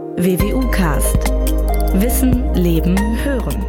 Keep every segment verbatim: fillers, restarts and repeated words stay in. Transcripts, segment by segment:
W W U-Cast. Wissen, Leben, Hören.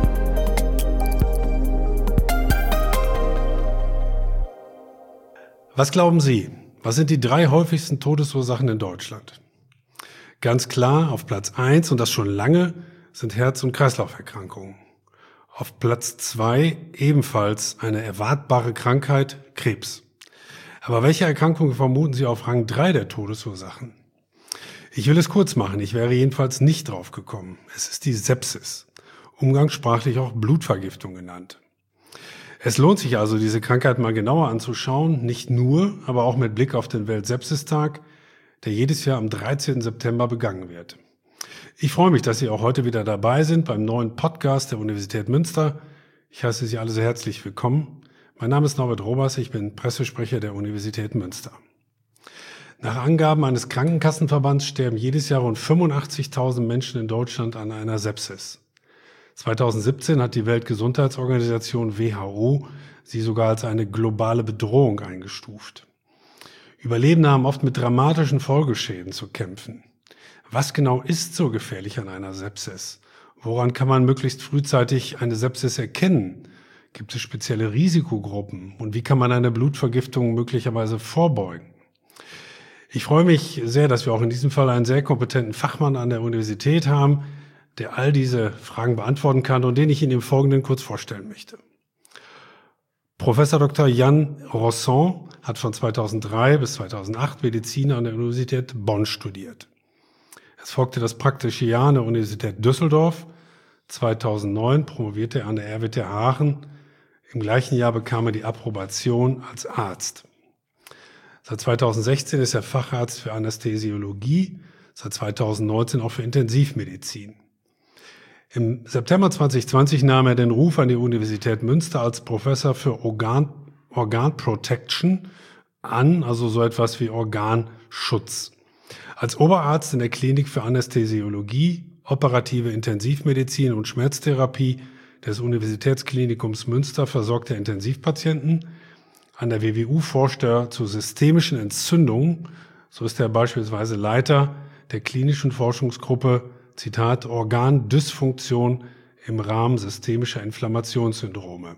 Was glauben Sie? Was sind die drei häufigsten Todesursachen in Deutschland? Ganz klar, auf Platz eins, und das schon lange, sind Herz- und Kreislauferkrankungen. Auf Platz zwei ebenfalls eine erwartbare Krankheit, Krebs. Aber welche Erkrankungen vermuten Sie auf Rang drei der Todesursachen? Ich will es kurz machen, ich wäre jedenfalls nicht drauf gekommen. Es ist die Sepsis, umgangssprachlich auch Blutvergiftung genannt. Es lohnt sich also, diese Krankheit mal genauer anzuschauen, nicht nur, aber auch mit Blick auf den Weltsepsistag, der jedes Jahr am dreizehnten September begangen wird. Ich freue mich, dass Sie auch heute wieder dabei sind beim neuen Podcast der Universität Münster. Ich heiße Sie alle sehr herzlich willkommen. Mein Name ist Norbert Robers, ich bin Pressesprecher der Universität Münster. Nach Angaben eines Krankenkassenverbands sterben jedes Jahr rund fünfundachtzigtausend Menschen in Deutschland an einer Sepsis. zweitausendsiebzehn hat die Weltgesundheitsorganisation W H O sie sogar als eine globale Bedrohung eingestuft. Überlebende haben oft mit dramatischen Folgeschäden zu kämpfen. Was genau ist so gefährlich an einer Sepsis? Woran kann man möglichst frühzeitig eine Sepsis erkennen? Gibt es spezielle Risikogruppen? Und wie kann man eine Blutvergiftung möglicherweise vorbeugen? Ich freue mich sehr, dass wir auch in diesem Fall einen sehr kompetenten Fachmann an der Universität haben, der all diese Fragen beantworten kann und den ich Ihnen im Folgenden kurz vorstellen möchte. Professor Doktor Jan Rosson hat von zweitausenddrei bis zweitausendacht Medizin an der Universität Bonn studiert. Es folgte das praktische Jahr an der Universität Düsseldorf. zweitausendneun promovierte er an der R W T H Aachen. Im gleichen Jahr bekam er die Approbation als Arzt. Seit zweitausendsechzehn ist er Facharzt für Anästhesiologie, seit zweitausendneunzehn auch für Intensivmedizin. Im September zweitausendzwanzig nahm er den Ruf an die Universität Münster als Professor für Organ, Organ Protection an, also so etwas wie Organschutz. Als Oberarzt in der Klinik für Anästhesiologie, operative Intensivmedizin und Schmerztherapie des Universitätsklinikums Münster versorgt er Intensivpatienten. An der W W U forscht er zu systemischen Entzündungen. So ist er beispielsweise Leiter der klinischen Forschungsgruppe, Zitat, Organdysfunktion im Rahmen systemischer Inflammationssyndrome.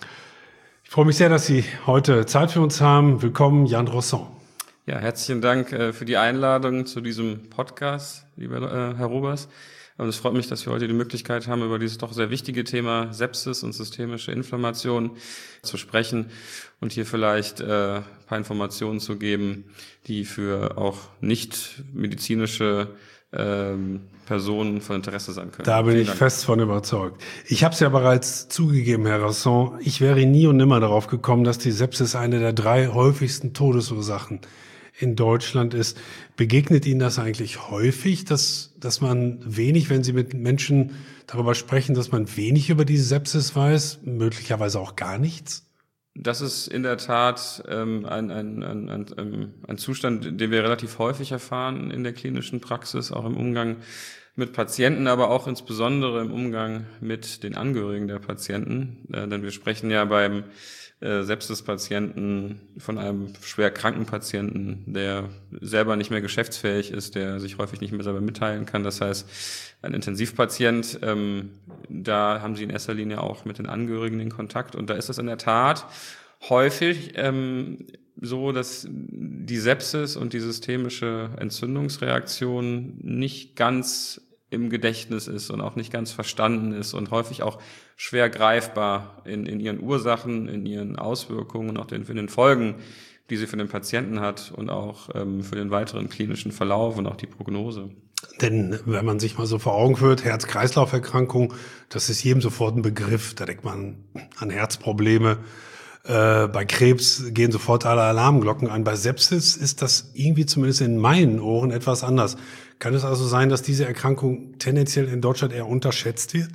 Ich freue mich sehr, dass Sie heute Zeit für uns haben. Willkommen, Jan Rosson. Ja, herzlichen Dank äh, für die Einladung zu diesem Podcast, lieber äh, Herr Robers. Und es freut mich, dass wir heute die Möglichkeit haben, über dieses doch sehr wichtige Thema Sepsis und systemische Inflammation zu sprechen und hier vielleicht äh, ein paar Informationen zu geben, die für auch nicht medizinische ähm, Personen von Interesse sein können. Da bin Vielen ich Dank. fest von überzeugt. Ich habe es ja bereits zugegeben, Herr Rosson, ich wäre nie und nimmer darauf gekommen, dass die Sepsis eine der drei häufigsten Todesursachen in Deutschland ist. Begegnet Ihnen das eigentlich häufig, dass, dass man wenig, wenn Sie mit Menschen darüber sprechen, dass man wenig über diese Sepsis weiß, möglicherweise auch gar nichts? Das ist in der Tat ähm, ein, ein, ein, ein, ein Zustand, den wir relativ häufig erfahren in der klinischen Praxis, auch im Umgang mit Patienten, aber auch insbesondere im Umgang mit den Angehörigen der Patienten. Äh, denn wir sprechen ja beim äh, Sepsis-Patienten von einem schwer kranken Patienten, der selber nicht mehr geschäftsfähig ist, der sich häufig nicht mehr selber mitteilen kann. Das heißt, ein Intensivpatient, ähm, da haben Sie in erster Linie auch mit den Angehörigen den Kontakt. Und da ist es in der Tat häufig ähm, so, dass die Sepsis und die systemische Entzündungsreaktion nicht ganz im Gedächtnis ist und auch nicht ganz verstanden ist und häufig auch schwer greifbar in, in ihren Ursachen, in ihren Auswirkungen und auch den, in den Folgen, die sie für den Patienten hat und auch ähm, für den weiteren klinischen Verlauf und auch die Prognose. Denn wenn man sich mal so vor Augen führt, Herz-Kreislauf-Erkrankung, das ist jedem sofort ein Begriff. Da denkt man an Herzprobleme. Äh, bei Krebs gehen sofort alle Alarmglocken an. Bei Sepsis ist das irgendwie zumindest in meinen Ohren etwas anders. Kann es also sein, dass diese Erkrankung tendenziell in Deutschland eher unterschätzt wird?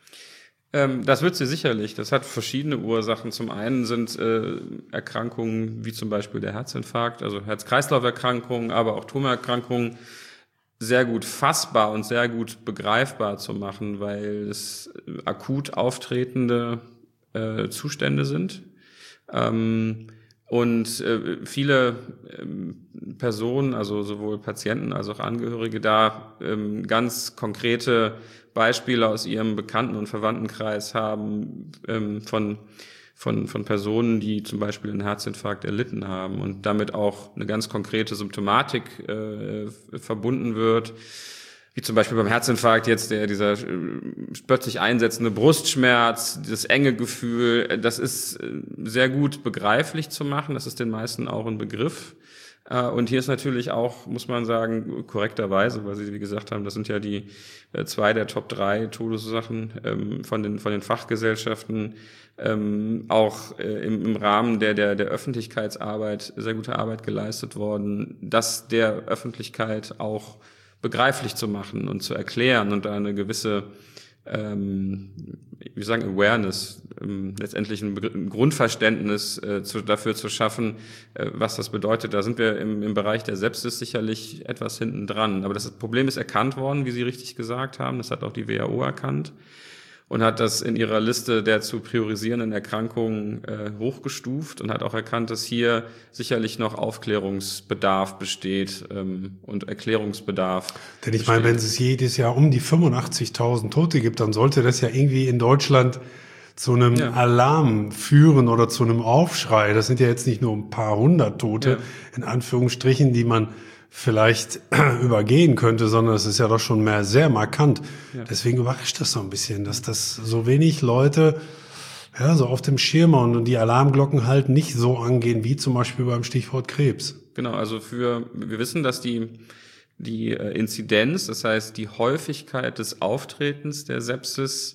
Ähm, das wird sie sicherlich. Das hat verschiedene Ursachen. Zum einen sind äh, Erkrankungen wie zum Beispiel der Herzinfarkt, also Herz-Kreislauf-Erkrankungen, aber auch Tumorerkrankungen sehr gut fassbar und sehr gut begreifbar zu machen, weil es akut auftretende äh, Zustände sind. Ähm, Und äh, viele ähm, Personen, also sowohl Patienten als auch Angehörige, da ähm, ganz konkrete Beispiele aus ihrem Bekannten- und Verwandtenkreis haben ähm, von von von Personen, die zum Beispiel einen Herzinfarkt erlitten haben und damit auch eine ganz konkrete Symptomatik äh, verbunden wird, wie zum Beispiel beim Herzinfarkt jetzt der dieser äh, plötzlich einsetzende Brustschmerz, das enge Gefühl. Das ist äh, sehr gut begreiflich zu machen. Das ist den meisten auch ein Begriff. Äh, und hier ist natürlich auch, muss man sagen, korrekterweise, weil Sie, wie gesagt haben, das sind ja die äh, zwei der Top drei Todesursachen ähm, von den von den Fachgesellschaften, ähm, auch äh, im, im Rahmen der der der Öffentlichkeitsarbeit sehr gute Arbeit geleistet worden, das der Öffentlichkeit auch begreiflich zu machen und zu erklären und eine gewisse, ähm, wie sagen, Awareness, ähm, letztendlich ein, ein Grundverständnis äh, zu, dafür zu schaffen, äh, was das bedeutet. Da sind wir im, im Bereich der Sepsis sicherlich etwas hinten dran. Aber das Problem ist erkannt worden, wie Sie richtig gesagt haben. Das hat auch die W H O erkannt und hat das in ihrer Liste der zu priorisierenden Erkrankungen äh, hochgestuft und hat auch erkannt, dass hier sicherlich noch Aufklärungsbedarf besteht ähm, und Erklärungsbedarf. Denn ich besteht. meine, wenn es jedes Jahr um die fünfundachtzigtausend Tote gibt, dann sollte das ja irgendwie in Deutschland zu einem ja. Alarm führen oder zu einem Aufschrei. Das sind ja jetzt nicht nur ein paar hundert Tote, ja. in Anführungsstrichen, die man vielleicht übergehen könnte, sondern es ist ja doch schon mehr sehr markant. Ja. Deswegen überrascht das so ein bisschen, dass das so wenig Leute ja so auf dem Schirm und die Alarmglocken halt nicht so angehen, wie zum Beispiel beim Stichwort Krebs. Genau, also für wir wissen, dass die die Inzidenz, das heißt die Häufigkeit des Auftretens der Sepsis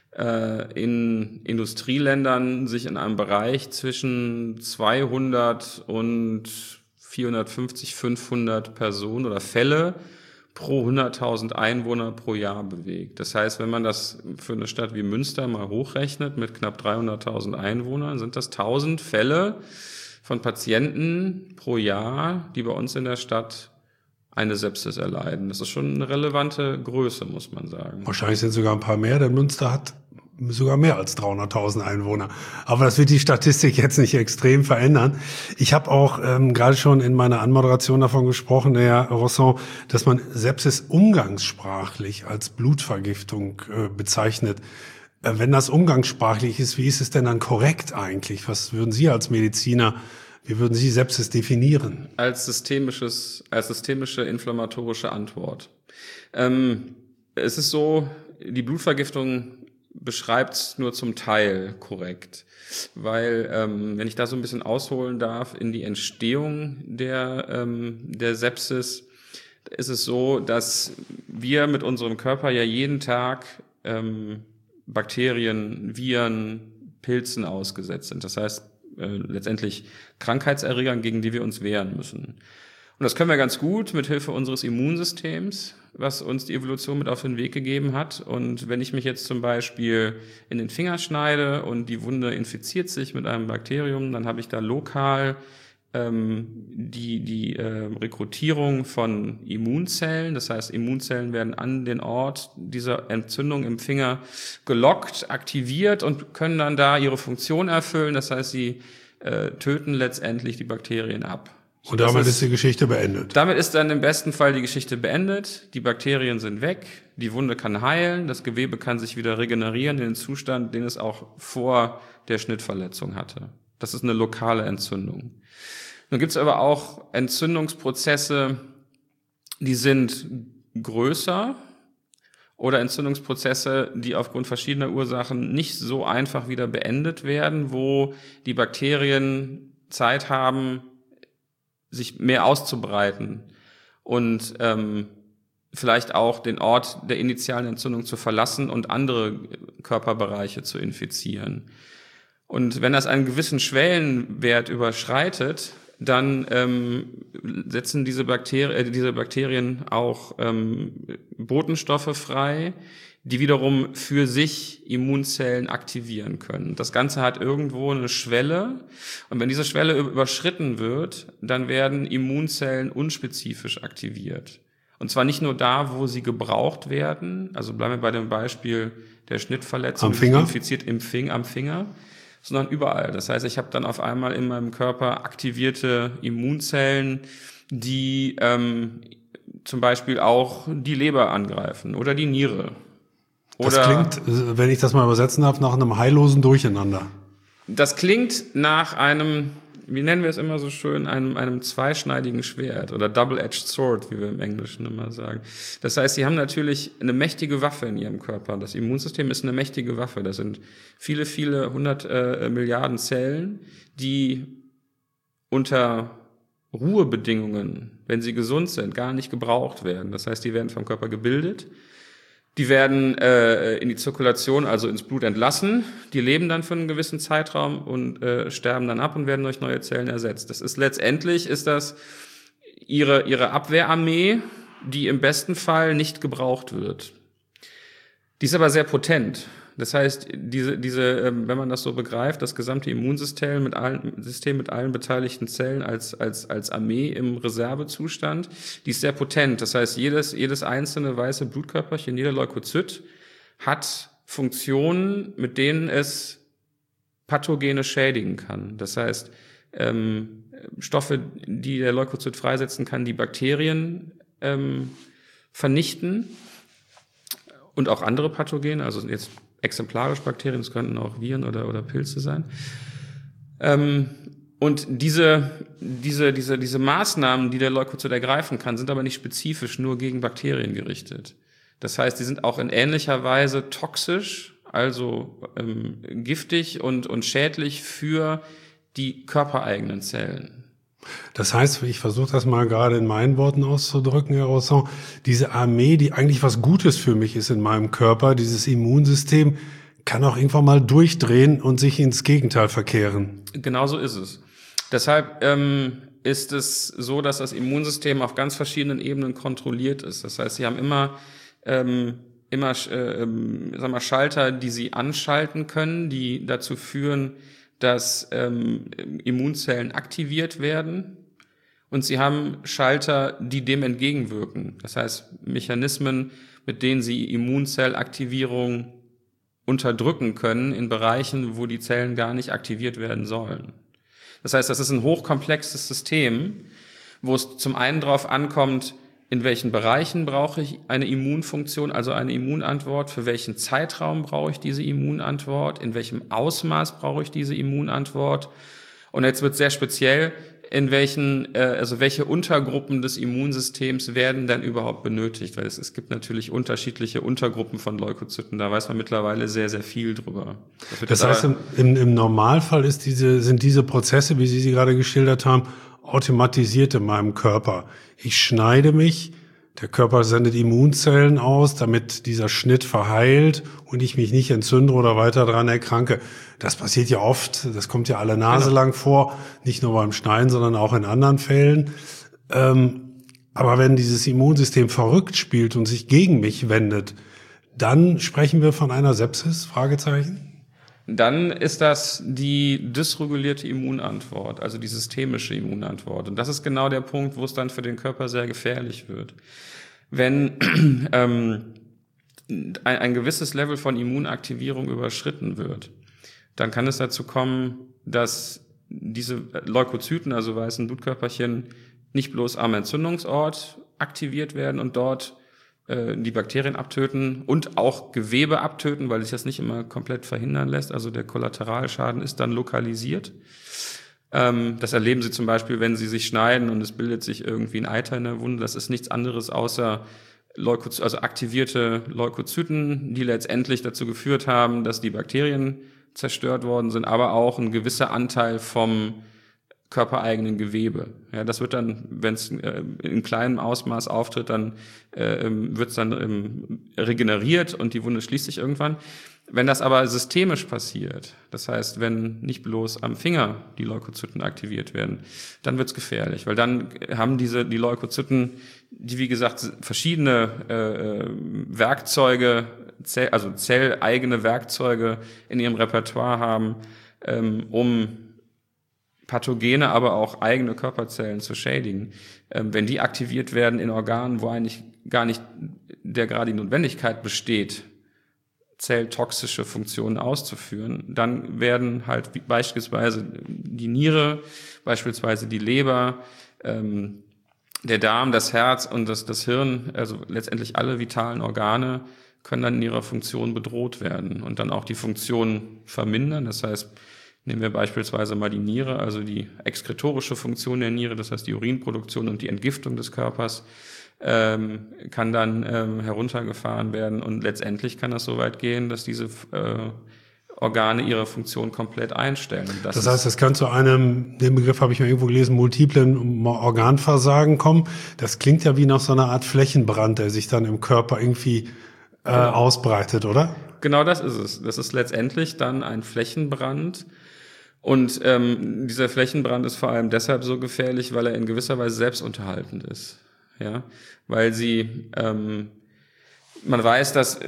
äh, in Industrieländern sich in einem Bereich zwischen zweihundert und vierhundertfünfzig, fünfhundert Personen oder Fälle pro hunderttausend Einwohner pro Jahr bewegt. Das heißt, wenn man das für eine Stadt wie Münster mal hochrechnet mit knapp dreihunderttausend Einwohnern, sind das tausend Fälle von Patienten pro Jahr, die bei uns in der Stadt eine Sepsis erleiden. Das ist schon eine relevante Größe, muss man sagen. Wahrscheinlich sind sogar ein paar mehr, denn Münster hat sogar mehr als dreihunderttausend Einwohner. Aber das wird die Statistik jetzt nicht extrem verändern. Ich habe auch ähm, gerade schon in meiner Anmoderation davon gesprochen, Herr Rosson, dass man Sepsis umgangssprachlich als Blutvergiftung äh, bezeichnet. Äh, wenn das umgangssprachlich ist, wie ist es denn dann korrekt eigentlich? Was würden Sie als Mediziner, wie würden Sie Sepsis definieren? Als systemisches, als systemische inflammatorische Antwort. Ähm, es ist so, die Blutvergiftung beschreibt es nur zum Teil korrekt, weil, ähm, wenn ich da so ein bisschen ausholen darf, in die Entstehung der, ähm, der Sepsis, ist es so, dass wir mit unserem Körper ja jeden Tag ähm, Bakterien, Viren, Pilzen ausgesetzt sind. Das heißt, äh, letztendlich Krankheitserregern, gegen die wir uns wehren müssen. Und das können wir ganz gut mit Hilfe unseres Immunsystems, was uns die Evolution mit auf den Weg gegeben hat. Und wenn ich mich jetzt zum Beispiel in den Finger schneide und die Wunde infiziert sich mit einem Bakterium, dann habe ich da lokal ähm, die, die äh, Rekrutierung von Immunzellen. Das heißt, Immunzellen werden an den Ort dieser Entzündung im Finger gelockt, aktiviert und können dann da ihre Funktion erfüllen. Das heißt, sie äh, töten letztendlich die Bakterien ab. Und damit ist, ist die Geschichte beendet. Damit ist dann im besten Fall die Geschichte beendet. Die Bakterien sind weg, die Wunde kann heilen, das Gewebe kann sich wieder regenerieren in den Zustand, den es auch vor der Schnittverletzung hatte. Das ist eine lokale Entzündung. Nun gibt es aber auch Entzündungsprozesse, die sind größer oder Entzündungsprozesse, die aufgrund verschiedener Ursachen nicht so einfach wieder beendet werden, wo die Bakterien Zeit haben, sich mehr auszubreiten und ähm, vielleicht auch den Ort der initialen Entzündung zu verlassen und andere Körperbereiche zu infizieren. Und wenn das einen gewissen Schwellenwert überschreitet, dann ähm, setzen diese, Bakterien, äh, diese Bakterien auch ähm, Botenstoffe frei, die wiederum für sich Immunzellen aktivieren können. Das Ganze hat irgendwo eine Schwelle und wenn diese Schwelle überschritten wird, dann werden Immunzellen unspezifisch aktiviert. Und zwar nicht nur da, wo sie gebraucht werden, also bleiben wir bei dem Beispiel der Schnittverletzung, am Finger, infiziert im Finger, am Finger, sondern überall. Das heißt, ich habe dann auf einmal in meinem Körper aktivierte Immunzellen, die ähm, zum Beispiel auch die Leber angreifen oder die Niere. Oder das klingt, wenn ich das mal übersetzen darf, nach einem heillosen Durcheinander. Das klingt nach einem, wie nennen wir es immer so schön, einem, einem zweischneidigen Schwert oder Double-Edged Sword, wie wir im Englischen immer sagen. Das heißt, sie haben natürlich eine mächtige Waffe in ihrem Körper. Das Immunsystem ist eine mächtige Waffe. Das sind viele, viele hundert äh, Milliarden Zellen, die unter Ruhebedingungen, wenn sie gesund sind, gar nicht gebraucht werden. Das heißt, die werden vom Körper gebildet. Die werden äh, in die Zirkulation, also ins Blut entlassen. Die leben dann für einen gewissen Zeitraum und äh, sterben dann ab und werden durch neue Zellen ersetzt. Das ist letztendlich ist das ihre ihre Abwehrarmee, die im besten Fall nicht gebraucht wird. Die ist aber sehr potent. Das heißt, diese diese, wenn man das so begreift, das gesamte Immunsystem mit allen System mit allen beteiligten Zellen als als als Armee im Reservezustand, die ist sehr potent. Das heißt, jedes jedes einzelne weiße Blutkörperchen, jeder Leukozyt hat Funktionen, mit denen es Pathogene schädigen kann. Das heißt, ähm, Stoffe, die der Leukozyt freisetzen kann, die Bakterien ähm, vernichten und auch andere Pathogene, also jetzt exemplarisch Bakterien, das könnten auch Viren oder, oder Pilze sein. Ähm, und diese, diese, diese, diese Maßnahmen, die der Leukozyt ergreifen kann, sind aber nicht spezifisch nur gegen Bakterien gerichtet. Das heißt, die sind auch in ähnlicher Weise toxisch, also ähm, giftig und, und schädlich für die körpereigenen Zellen. Das heißt, ich versuche das mal gerade in meinen Worten auszudrücken, Herr Rosson, diese Armee, die eigentlich was Gutes für mich ist in meinem Körper, dieses Immunsystem, kann auch irgendwann mal durchdrehen und sich ins Gegenteil verkehren. Genau so ist es. Deshalb ähm, ist es so, dass das Immunsystem auf ganz verschiedenen Ebenen kontrolliert ist. Das heißt, Sie haben immer ähm, immer äh, ähm, sagen wir, Schalter, die Sie anschalten können, die dazu führen, dass ähm, Immunzellen aktiviert werden, und sie haben Schalter, die dem entgegenwirken. Das heißt, Mechanismen, mit denen sie Immunzellaktivierung unterdrücken können in Bereichen, wo die Zellen gar nicht aktiviert werden sollen. Das heißt, das ist ein hochkomplexes System, wo es zum einen darauf ankommt, in welchen Bereichen brauche ich eine Immunfunktion, also eine Immunantwort, für welchen Zeitraum brauche ich diese Immunantwort, in welchem Ausmaß brauche ich diese Immunantwort. Und jetzt wird sehr speziell, in welchen, äh, also welche Untergruppen des Immunsystems werden denn überhaupt benötigt, weil es, es gibt natürlich unterschiedliche Untergruppen von Leukozyten, da weiß man mittlerweile sehr, sehr viel drüber. Das, das heißt, im, im, im Normalfall ist diese, sind diese Prozesse, wie Sie sie gerade geschildert haben, automatisiert in meinem Körper. Ich schneide mich, der Körper sendet Immunzellen aus, damit dieser Schnitt verheilt und ich mich nicht entzünde oder weiter daran erkranke. Das passiert ja oft, das kommt ja alle Nase lang vor, nicht nur beim Schneiden, sondern auch in anderen Fällen. Ähm, aber wenn dieses Immunsystem verrückt spielt und sich gegen mich wendet, dann sprechen wir von einer Sepsis? Fragezeichen? Dann ist das die dysregulierte Immunantwort, also die systemische Immunantwort. Und das ist genau der Punkt, wo es dann für den Körper sehr gefährlich wird. Wenn ähm, ein, ein gewisses Level von Immunaktivierung überschritten wird, dann kann es dazu kommen, dass diese Leukozyten, also weißen Blutkörperchen, nicht bloß am Entzündungsort aktiviert werden und dort die Bakterien abtöten und auch Gewebe abtöten, weil sich das nicht immer komplett verhindern lässt. Also der Kollateralschaden ist dann lokalisiert. Das erleben Sie zum Beispiel, wenn Sie sich schneiden und es bildet sich irgendwie ein Eiter in der Wunde. Das ist nichts anderes außer Leukozy- also aktivierte Leukozyten, die letztendlich dazu geführt haben, dass die Bakterien zerstört worden sind, aber auch ein gewisser Anteil vom körpereigenen Gewebe. Ja, das wird dann, wenn es äh, in kleinem Ausmaß auftritt, dann äh, wird es dann ähm, regeneriert und die Wunde schließt sich irgendwann. Wenn das aber systemisch passiert, das heißt, wenn nicht bloß am Finger die Leukozyten aktiviert werden, dann wird es gefährlich, weil dann haben diese die Leukozyten, die wie gesagt verschiedene äh, Werkzeuge, Zell, also zelleigene Werkzeuge in ihrem Repertoire haben, ähm, um Pathogene, aber auch eigene Körperzellen zu schädigen. Ähm, wenn die aktiviert werden in Organen, wo eigentlich gar nicht der gerade die Notwendigkeit besteht, zelltoxische Funktionen auszuführen, dann werden halt wie beispielsweise die Niere, beispielsweise die Leber, ähm, der Darm, das Herz und das, das Hirn, also letztendlich alle vitalen Organe, können dann in ihrer Funktion bedroht werden und dann auch die Funktion vermindern. Das heißt, nehmen wir beispielsweise mal die Niere, also die exkretorische Funktion der Niere, das heißt die Urinproduktion und die Entgiftung des Körpers, ähm, kann dann ähm, heruntergefahren werden und letztendlich kann das so weit gehen, dass diese äh, Organe ihre Funktion komplett einstellen. Und das, das heißt, es kann zu einem, den Begriff habe ich mal irgendwo gelesen, multiplen Organversagen kommen. Das klingt ja wie nach so einer Art Flächenbrand, der sich dann im Körper irgendwie äh, genau. ausbreitet, oder? Genau das ist es. Das ist letztendlich dann ein Flächenbrand. Und ähm, dieser Flächenbrand ist vor allem deshalb so gefährlich, weil er in gewisser Weise selbstunterhaltend ist. Ja, weil sie, ähm, man weiß, dass,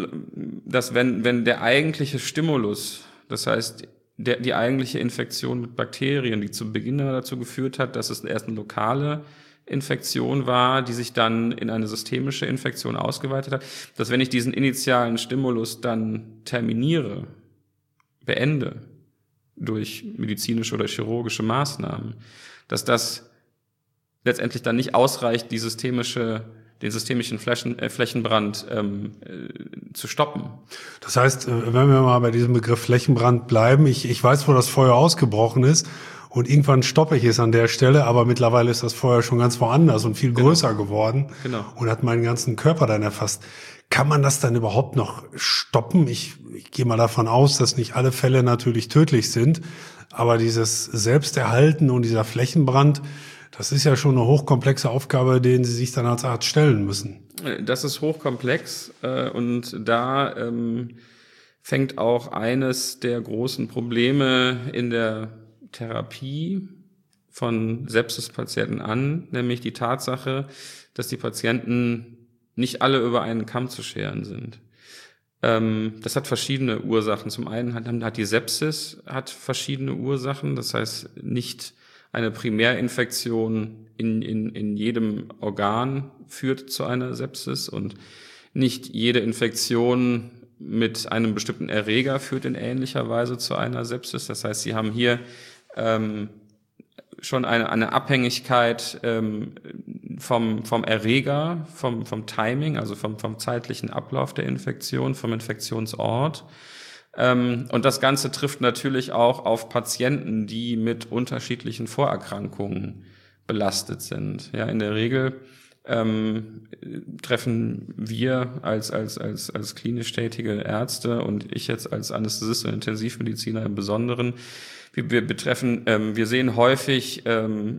dass wenn, wenn der eigentliche Stimulus, das heißt, der, die eigentliche Infektion mit Bakterien, die zu Beginn dazu geführt hat, dass es erst eine lokale Infektion war, die sich dann in eine systemische Infektion ausgeweitet hat, dass wenn ich diesen initialen Stimulus dann terminiere, beende, durch medizinische oder chirurgische Maßnahmen, dass das letztendlich dann nicht ausreicht, die systemische, den systemischen Flächen, äh, Flächenbrand ähm, äh, zu stoppen. Das heißt, wenn wir mal bei diesem Begriff Flächenbrand bleiben, ich, ich weiß, wo das Feuer ausgebrochen ist und irgendwann stoppe ich es an der Stelle, aber mittlerweile ist das Feuer schon ganz woanders und viel größer genau. geworden genau. und hat meinen ganzen Körper dann erfasst. Kann man das dann überhaupt noch stoppen? Ich, ich gehe mal davon aus, dass nicht alle Fälle natürlich tödlich sind, aber dieses Selbsterhalten und dieser Flächenbrand, das ist ja schon eine hochkomplexe Aufgabe, denen Sie sich dann als Arzt stellen müssen. Das ist hochkomplex äh, und da ähm, fängt auch eines der großen Probleme in der Therapie von Sepsispatienten an, nämlich die Tatsache, dass die Patienten nicht alle über einen Kamm zu scheren sind. Ähm, das hat verschiedene Ursachen. Zum einen hat, hat die Sepsis hat verschiedene Ursachen, das heißt nicht eine Primärinfektion in, in, in jedem Organ führt zu einer Sepsis und nicht jede Infektion mit einem bestimmten Erreger führt in ähnlicher Weise zu einer Sepsis. Das heißt, Sie haben hier ähm, schon eine, eine Abhängigkeit ähm, vom, vom Erreger, vom, vom Timing, also vom, vom zeitlichen Ablauf der Infektion, vom Infektionsort. Ähm, und das Ganze trifft natürlich auch auf Patienten, die mit unterschiedlichen Vorerkrankungen belastet sind. Ja, in der Regel ähm, treffen wir als, als, als, als klinisch tätige Ärzte und ich jetzt als Anästhesist und Intensivmediziner im Besonderen, wir, wir betreffen, ähm, wir sehen häufig ähm,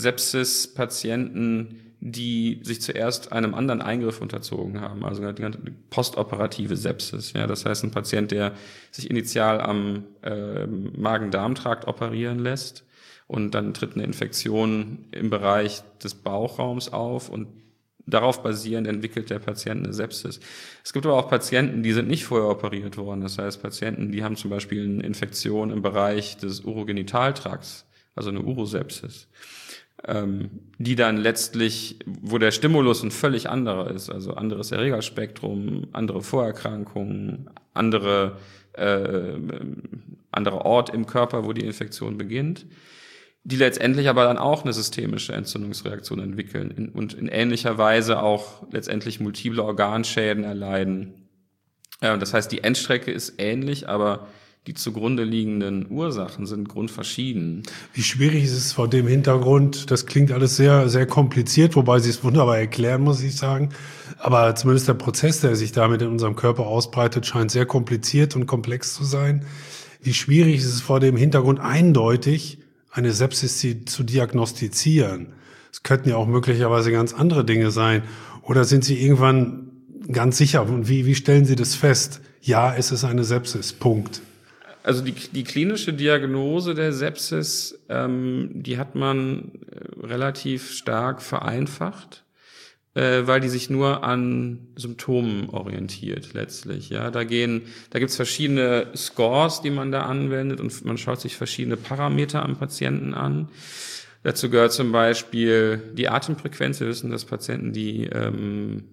Sepsis-Patienten, die sich zuerst einem anderen Eingriff unterzogen haben, also die postoperative Sepsis. Ja, das heißt, ein Patient, der sich initial am äh, Magen-Darm-Trakt operieren lässt und dann tritt eine Infektion im Bereich des Bauchraums auf und darauf basierend entwickelt der Patient eine Sepsis. Es gibt aber auch Patienten, die sind nicht vorher operiert worden. Das heißt, Patienten, die haben zum Beispiel eine Infektion im Bereich des Urogenitaltrakts, also eine Urosepsis, ähm, die dann letztlich, wo der Stimulus ein völlig anderer ist, also anderes Erregerspektrum, andere Vorerkrankungen, andere äh, anderer Ort im Körper, wo die Infektion beginnt, die letztendlich aber dann auch eine systemische Entzündungsreaktion entwickeln in, und in ähnlicher Weise auch letztendlich multiple Organschäden erleiden. Ja, das heißt, die Endstrecke ist ähnlich, aber die zugrunde liegenden Ursachen sind grundverschieden. Wie schwierig ist es vor dem Hintergrund? Das klingt alles sehr, sehr kompliziert, wobei Sie es wunderbar erklären, muss ich sagen. Aber zumindest der Prozess, der sich damit in unserem Körper ausbreitet, scheint sehr kompliziert und komplex zu sein. Wie schwierig ist es vor dem Hintergrund eindeutig, eine Sepsis zu diagnostizieren? Es könnten ja auch möglicherweise ganz andere Dinge sein. Oder sind Sie irgendwann ganz sicher? Und wie, wie stellen Sie das fest? Ja, es ist eine Sepsis. Punkt. Also die, die klinische Diagnose der Sepsis, ähm, die hat man äh, relativ stark vereinfacht, äh, weil die sich nur an Symptomen orientiert letztlich. Ja, da gehen, da gibt's verschiedene Scores, die man da anwendet und man schaut sich verschiedene Parameter am Patienten an. Dazu gehört zum Beispiel die Atemfrequenz. Wir wissen, dass Patienten, die ähm,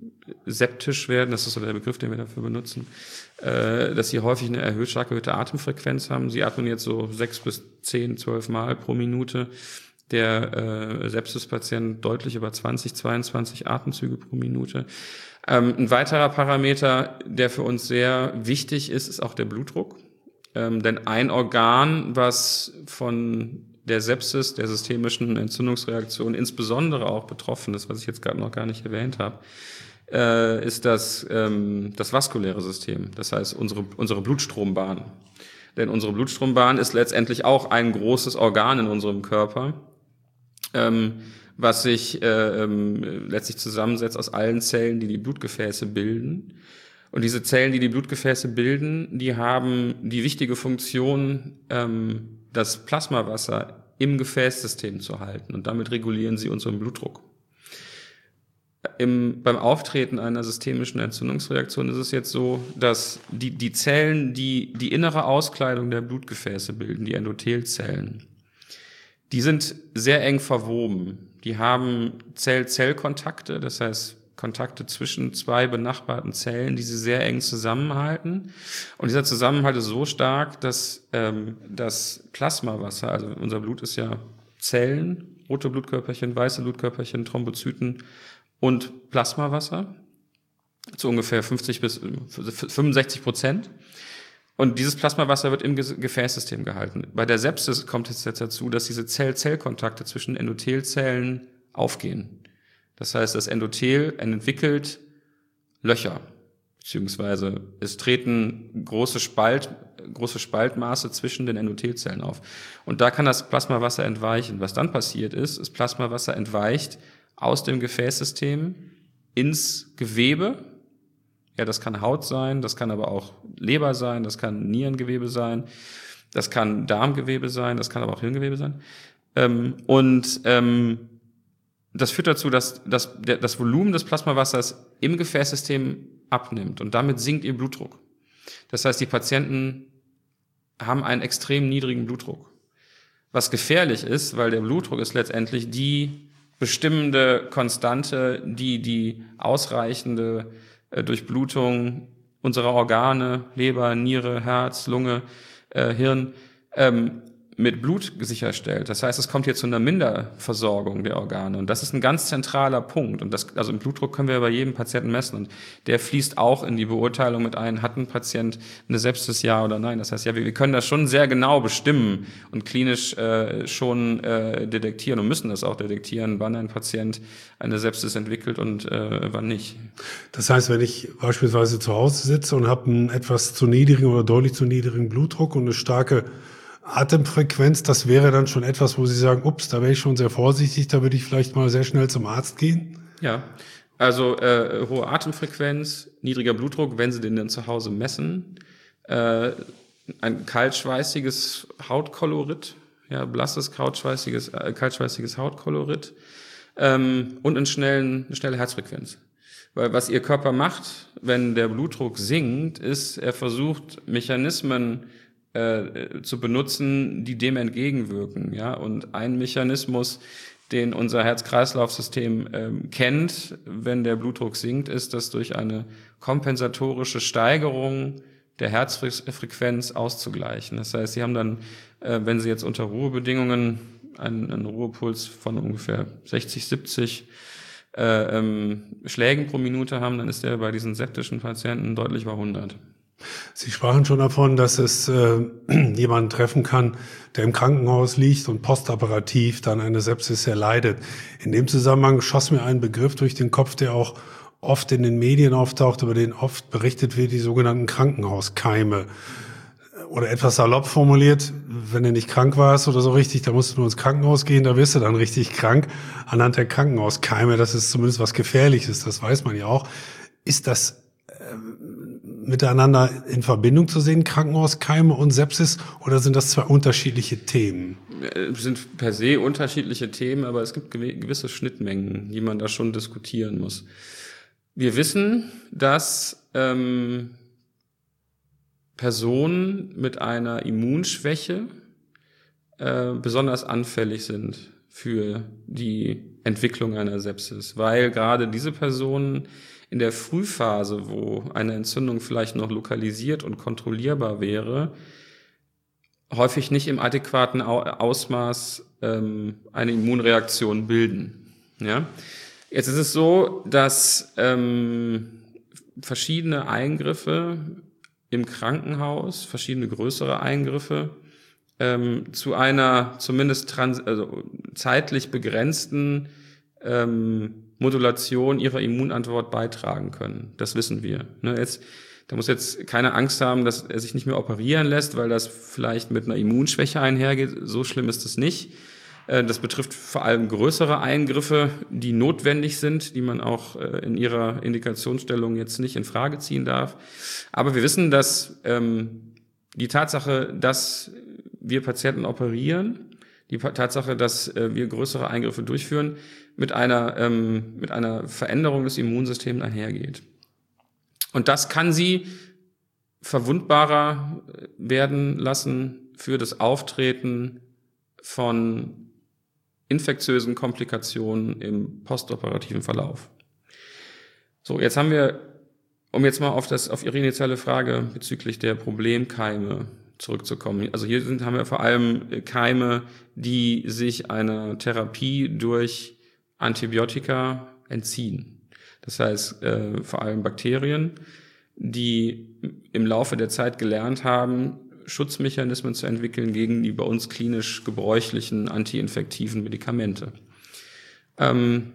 septisch werden, das ist so der Begriff, den wir dafür benutzen, äh, dass sie häufig eine erhöht, stark erhöhte Atemfrequenz haben. Sie atmen jetzt so sechs bis zehn, zwölf Mal pro Minute. Der äh, Sepsispatient deutlich über zwanzig, zweiundzwanzig Atemzüge pro Minute. Ähm, ein weiterer Parameter, der für uns sehr wichtig ist, ist auch der Blutdruck. Ähm, denn ein Organ, was von der Sepsis, der systemischen Entzündungsreaktion insbesondere auch betroffen ist, was ich jetzt gerade noch gar nicht erwähnt habe, äh, ist das, ähm, das vaskuläre System. Das heißt, unsere, unsere Blutstrombahn. Denn unsere Blutstrombahn ist letztendlich auch ein großes Organ in unserem Körper, ähm, was sich äh, ähm, letztlich zusammensetzt aus allen Zellen, die die Blutgefäße bilden. Und diese Zellen, die die Blutgefäße bilden, die haben die wichtige Funktion, ähm, das Plasmawasser im Gefäßsystem zu halten. Und damit regulieren sie unseren Blutdruck. Im, beim Auftreten einer systemischen Entzündungsreaktion ist es jetzt so, dass die, die Zellen, die die innere Auskleidung der Blutgefäße bilden, die Endothelzellen, die sind sehr eng verwoben. Die haben Zell-Zell-Kontakte, das heißt Kontakte zwischen zwei benachbarten Zellen, die sie sehr eng zusammenhalten. Und dieser Zusammenhalt ist so stark, dass ähm, das Plasmawasser, also unser Blut ist ja Zellen, rote Blutkörperchen, weiße Blutkörperchen, Thrombozyten und Plasmawasser, zu ungefähr fünfzig bis fünfundsechzig Prozent. Und dieses Plasmawasser wird im Gefäßsystem gehalten. Bei der Sepsis kommt es jetzt dazu, dass diese Zell-Zell-Kontakte zwischen Endothelzellen aufgehen. Das heißt, das Endothel entwickelt Löcher, beziehungsweise es treten große Spalt, große Spaltmaße zwischen den Endothelzellen auf. Und da kann das Plasmawasser entweichen. Was dann passiert ist, das Plasmawasser entweicht aus dem Gefäßsystem ins Gewebe. Ja, das kann Haut sein, das kann aber auch Leber sein, das kann Nierengewebe sein, das kann Darmgewebe sein, das kann aber auch Hirngewebe sein. Ähm, und ähm, das führt dazu, dass, dass der, das Volumen des Plasmawassers im Gefäßsystem abnimmt und damit sinkt ihr Blutdruck. Das heißt, die Patienten haben einen extrem niedrigen Blutdruck. Was gefährlich ist, weil der Blutdruck ist letztendlich die bestimmende Konstante, die die ausreichende Durchblutung unserer Organe, Leber, Niere, Herz, Lunge, äh, Hirn, ähm, mit Blut sicherstellt. Das heißt, es kommt hier zu einer Minderversorgung der Organe. Und das ist ein ganz zentraler Punkt. Und das, also im Blutdruck können wir bei jedem Patienten messen. Und der fließt auch in die Beurteilung mit ein, hat ein Patient eine Sepsis, ja oder nein. Das heißt, ja, wir, wir können das schon sehr genau bestimmen und klinisch äh, schon äh, detektieren und müssen das auch detektieren, wann ein Patient eine Sepsis entwickelt und äh, wann nicht. Das heißt, wenn ich beispielsweise zu Hause sitze und habe einen etwas zu niedrigen oder deutlich zu niedrigen Blutdruck und eine starke Atemfrequenz, das wäre dann schon etwas, wo Sie sagen, ups, da wäre ich schon sehr vorsichtig, da würde ich vielleicht mal sehr schnell zum Arzt gehen? Ja, also äh, hohe Atemfrequenz, niedriger Blutdruck, wenn Sie den dann zu Hause messen, äh, ein kaltschweißiges Hautkolorit, ja, blasses, kaltschweißiges, äh, kaltschweißiges Hautkolorit ähm, und einen schnellen, eine schnelle Herzfrequenz. Weil was Ihr Körper macht, wenn der Blutdruck sinkt, ist, er versucht, Mechanismen Äh, zu benutzen, die dem entgegenwirken, ja. Und ein Mechanismus, den unser Herz-Kreislauf-System ähm, kennt, wenn der Blutdruck sinkt, ist, das durch eine kompensatorische Steigerung der Herzfrequenz auszugleichen. Das heißt, Sie haben dann, äh, wenn Sie jetzt unter Ruhebedingungen einen, einen Ruhepuls von ungefähr sechzig, siebzig äh, ähm, Schlägen pro Minute haben, dann ist der bei diesen septischen Patienten deutlich über hundert. Sie sprachen schon davon, dass es äh, jemanden treffen kann, der im Krankenhaus liegt und postoperativ dann eine Sepsis erleidet. In dem Zusammenhang schoss mir ein Begriff durch den Kopf, der auch oft in den Medien auftaucht, über den oft berichtet wird, die sogenannten Krankenhauskeime. Oder etwas salopp formuliert, wenn du nicht krank warst oder so richtig, da musst du nur ins Krankenhaus gehen, da wirst du dann richtig krank. Anhand der Krankenhauskeime, das ist zumindest was Gefährliches, das weiß man ja auch. Ist das miteinander in Verbindung zu sehen, Krankenhauskeime und Sepsis, oder sind das zwei unterschiedliche Themen? Es sind per se unterschiedliche Themen, aber es gibt gewisse Schnittmengen, die man da schon diskutieren muss. Wir wissen, dass ähm, Personen mit einer Immunschwäche äh, besonders anfällig sind für die Entwicklung einer Sepsis, weil gerade diese Personen in der Frühphase, wo eine Entzündung vielleicht noch lokalisiert und kontrollierbar wäre, häufig nicht im adäquaten Ausmaß ähm, eine Immunreaktion bilden. Ja? Jetzt ist es so, dass ähm, verschiedene Eingriffe im Krankenhaus, verschiedene größere Eingriffe, ähm, zu einer zumindest trans- also zeitlich begrenzten ähm, Modulation ihrer Immunantwort beitragen können. Das wissen wir. Ne, jetzt, da muss jetzt keine Angst haben, dass er sich nicht mehr operieren lässt, weil das vielleicht mit einer Immunschwäche einhergeht. So schlimm ist es nicht. Äh, das betrifft vor allem größere Eingriffe, die notwendig sind, die man auch äh, in ihrer Indikationsstellung jetzt nicht in Frage ziehen darf. Aber wir wissen, dass ähm, die Tatsache, dass wir Patienten operieren, die Tatsache, dass äh, wir größere Eingriffe durchführen, mit einer ähm, mit einer Veränderung des Immunsystems einhergeht. Und das kann sie verwundbarer werden lassen für das Auftreten von infektiösen Komplikationen im postoperativen Verlauf. So, jetzt haben wir, um jetzt mal auf das auf Ihre initiale Frage bezüglich der Problemkeime zurückzukommen. Also hier sind, haben wir vor allem Keime, die sich einer Therapie durch Antibiotika entziehen. Das heißt, äh, vor allem Bakterien, die im Laufe der Zeit gelernt haben, Schutzmechanismen zu entwickeln gegen die bei uns klinisch gebräuchlichen antiinfektiven Medikamente. Ähm,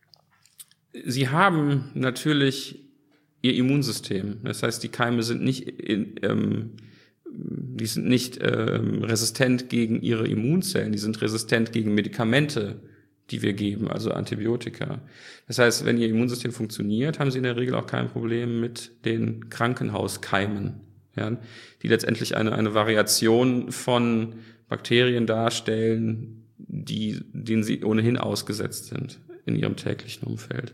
sie haben natürlich ihr Immunsystem. Das heißt, die Keime sind nicht in, ähm, die sind nicht ähm, resistent gegen ihre Immunzellen, die sind resistent gegen Medikamente, die wir geben, also Antibiotika. Das heißt, wenn ihr Immunsystem funktioniert, haben sie in der Regel auch kein Problem mit den Krankenhauskeimen, ja, die letztendlich eine, eine Variation von Bakterien darstellen, die, denen sie ohnehin ausgesetzt sind in ihrem täglichen Umfeld.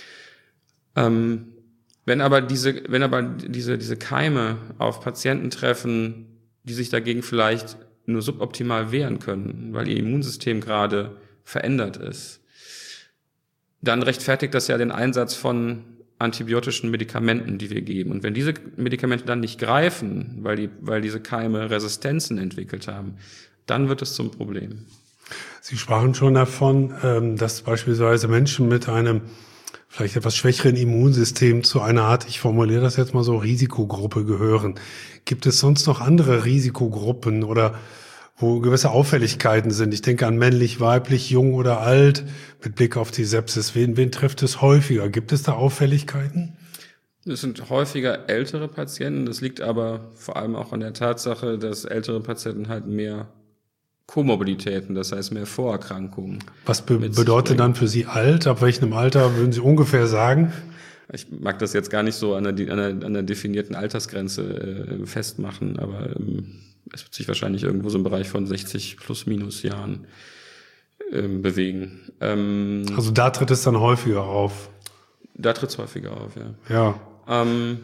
Ähm, wenn aber diese, wenn aber diese, diese Keime auf Patienten treffen, die sich dagegen vielleicht nur suboptimal wehren können, weil ihr Immunsystem gerade verändert ist, dann rechtfertigt das ja den Einsatz von antibiotischen Medikamenten, die wir geben. Und wenn diese Medikamente dann nicht greifen, weil die, weil diese Keime Resistenzen entwickelt haben, dann wird es zum Problem. Sie sprachen schon davon, dass beispielsweise Menschen mit einem vielleicht etwas schwächeren Immunsystem zu einer Art, ich formuliere das jetzt mal so, Risikogruppe gehören. Gibt es sonst noch andere Risikogruppen oder wo gewisse Auffälligkeiten sind? Ich denke an männlich, weiblich, jung oder alt, mit Blick auf die Sepsis. Wen, wen trifft es häufiger? Gibt es da Auffälligkeiten? Es sind häufiger ältere Patienten. Das liegt aber vor allem auch an der Tatsache, dass ältere Patienten halt mehr Komorbiditäten, das heißt mehr Vorerkrankungen. Was be- bedeutet dann für Sie alt? Ab welchem Alter würden Sie ungefähr sagen? Ich mag das jetzt gar nicht so an der, an der, an der definierten Altersgrenze äh, festmachen, aber ähm, es wird sich wahrscheinlich irgendwo so im Bereich von sechzig plus minus Jahren ähm, bewegen. Ähm, also da tritt es dann häufiger auf? Da tritt es häufiger auf, ja. Ja. Ähm,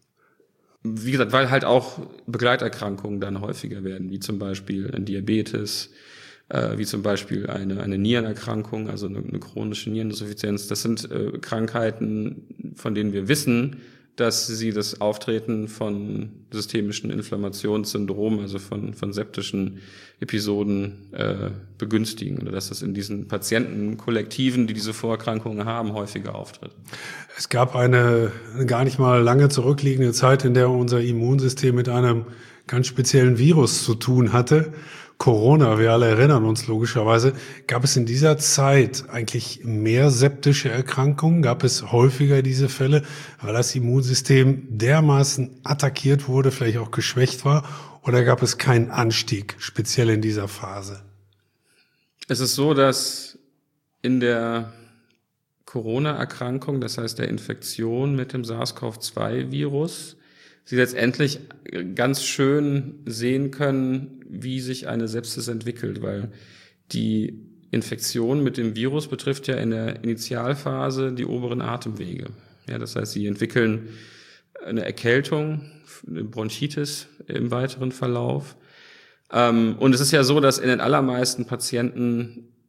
wie gesagt, weil halt auch Begleiterkrankungen dann häufiger werden, wie zum Beispiel ein Diabetes, äh, wie zum Beispiel eine, eine Nierenerkrankung, also eine, eine chronische Niereninsuffizienz. Das sind äh, Krankheiten, von denen wir wissen, dass sie das Auftreten von systemischen Inflammationssyndromen, also von, von septischen Episoden äh, begünstigen oder dass das in diesen Patientenkollektiven, die diese Vorerkrankungen haben, häufiger auftritt. Es gab eine, eine gar nicht mal lange zurückliegende Zeit, in der unser Immunsystem mit einem ganz speziellen Virus zu tun hatte. Corona, wir alle erinnern uns logischerweise. Gab es in dieser Zeit eigentlich mehr septische Erkrankungen? Gab es häufiger diese Fälle, weil das Immunsystem dermaßen attackiert wurde, vielleicht auch geschwächt war? Oder gab es keinen Anstieg, speziell in dieser Phase? Es ist so, dass in der Corona-Erkrankung, das heißt der Infektion mit dem SARS-C o V zwei Virus, Sie letztendlich ganz schön sehen können, wie sich eine Sepsis entwickelt, weil die Infektion mit dem Virus betrifft ja in der Initialphase die oberen Atemwege. Ja, das heißt, sie entwickeln eine Erkältung, eine Bronchitis im weiteren Verlauf. Und es ist ja so, dass in den allermeisten Patienten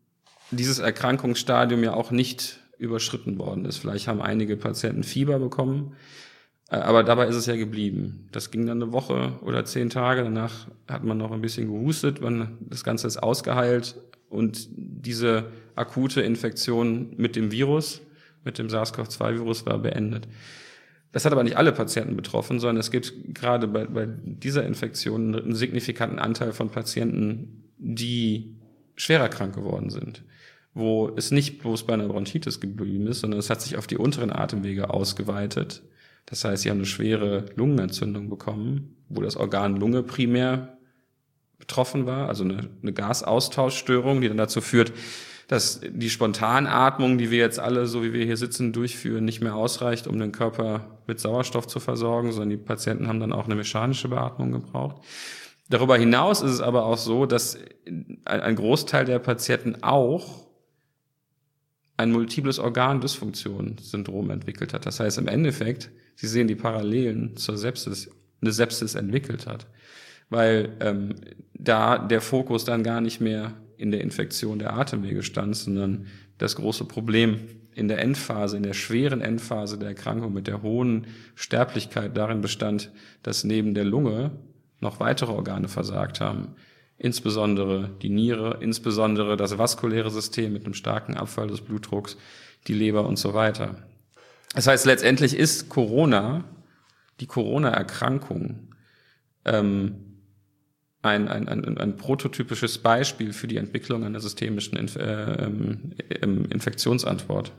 dieses Erkrankungsstadium ja auch nicht überschritten worden ist. Vielleicht haben einige Patienten Fieber bekommen, aber dabei ist es ja geblieben. Das ging dann eine Woche oder zehn Tage. Danach hat man noch ein bisschen gehustet, man, das Ganze ist ausgeheilt und diese akute Infektion mit dem Virus, mit dem SARS-C o V zwei Virus war beendet. Das hat aber nicht alle Patienten betroffen, sondern es gibt gerade bei, bei dieser Infektion einen signifikanten Anteil von Patienten, die schwerer krank geworden sind, wo es nicht bloß bei einer Bronchitis geblieben ist, sondern es hat sich auf die unteren Atemwege ausgeweitet. Das heißt, sie haben eine schwere Lungenentzündung bekommen, wo das Organ Lunge primär betroffen war, also eine, eine Gasaustauschstörung, die dann dazu führt, dass die Spontanatmung, die wir jetzt alle, so wie wir hier sitzen, durchführen, nicht mehr ausreicht, um den Körper mit Sauerstoff zu versorgen, sondern die Patienten haben dann auch eine mechanische Beatmung gebraucht. Darüber hinaus ist es aber auch so, dass ein Großteil der Patienten auch ein multiples Organdysfunktion-Syndrom entwickelt hat. Das heißt im Endeffekt, Sie sehen die Parallelen zur Sepsis, eine Sepsis entwickelt hat, weil ähm, da der Fokus dann gar nicht mehr in der Infektion der Atemwege stand, sondern das große Problem in der Endphase, in der schweren Endphase der Erkrankung mit der hohen Sterblichkeit darin bestand, dass neben der Lunge noch weitere Organe versagt haben, insbesondere die Niere, insbesondere das vaskuläre System mit einem starken Abfall des Blutdrucks, die Leber und so weiter. Das heißt, letztendlich ist Corona, die Corona-Erkrankung, ähm, Ein, ein, ein, ein prototypisches Beispiel für die Entwicklung einer systemischen Inf- äh, ähm, Infektionsantwort.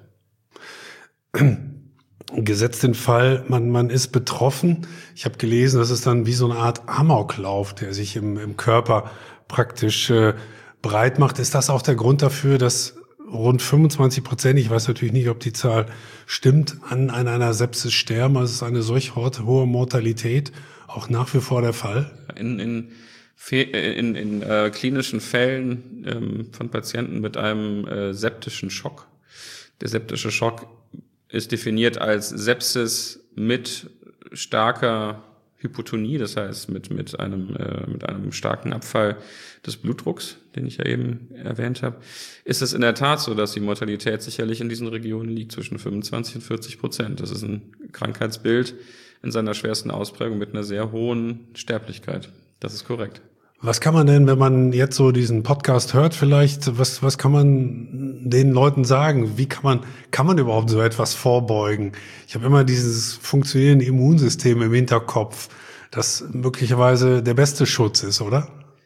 Gesetzt den Fall, man, man ist betroffen. Ich habe gelesen, das ist dann wie so eine Art Amoklauf, der sich im, im Körper praktisch äh, breit macht. Ist das auch der Grund dafür, dass rund fünfundzwanzig Prozent, ich weiß natürlich nicht, ob die Zahl stimmt, an, an einer Sepsis sterben? Also es ist eine solch hohe Mortalität auch nach wie vor der Fall? In, in In, in äh, klinischen Fällen ähm, von Patienten mit einem äh, septischen Schock. Der septische Schock ist definiert als Sepsis mit starker Hypotonie, das heißt mit mit einem äh, mit einem starken Abfall des Blutdrucks, den ich ja eben erwähnt habe. Ist es in der Tat so, dass die Mortalität sicherlich in diesen Regionen liegt, zwischen fünfundzwanzig und vierzig Prozent. Das ist ein Krankheitsbild in seiner schwersten Ausprägung mit einer sehr hohen Sterblichkeit. Das ist korrekt. Was kann man denn, wenn man jetzt so diesen Podcast hört, vielleicht, was, was kann man den Leuten sagen? Wie kann man, kann man überhaupt so etwas vorbeugen? Ich habe immer dieses funktionierende Immunsystem im Hinterkopf, das möglicherweise der beste Schutz ist, oder?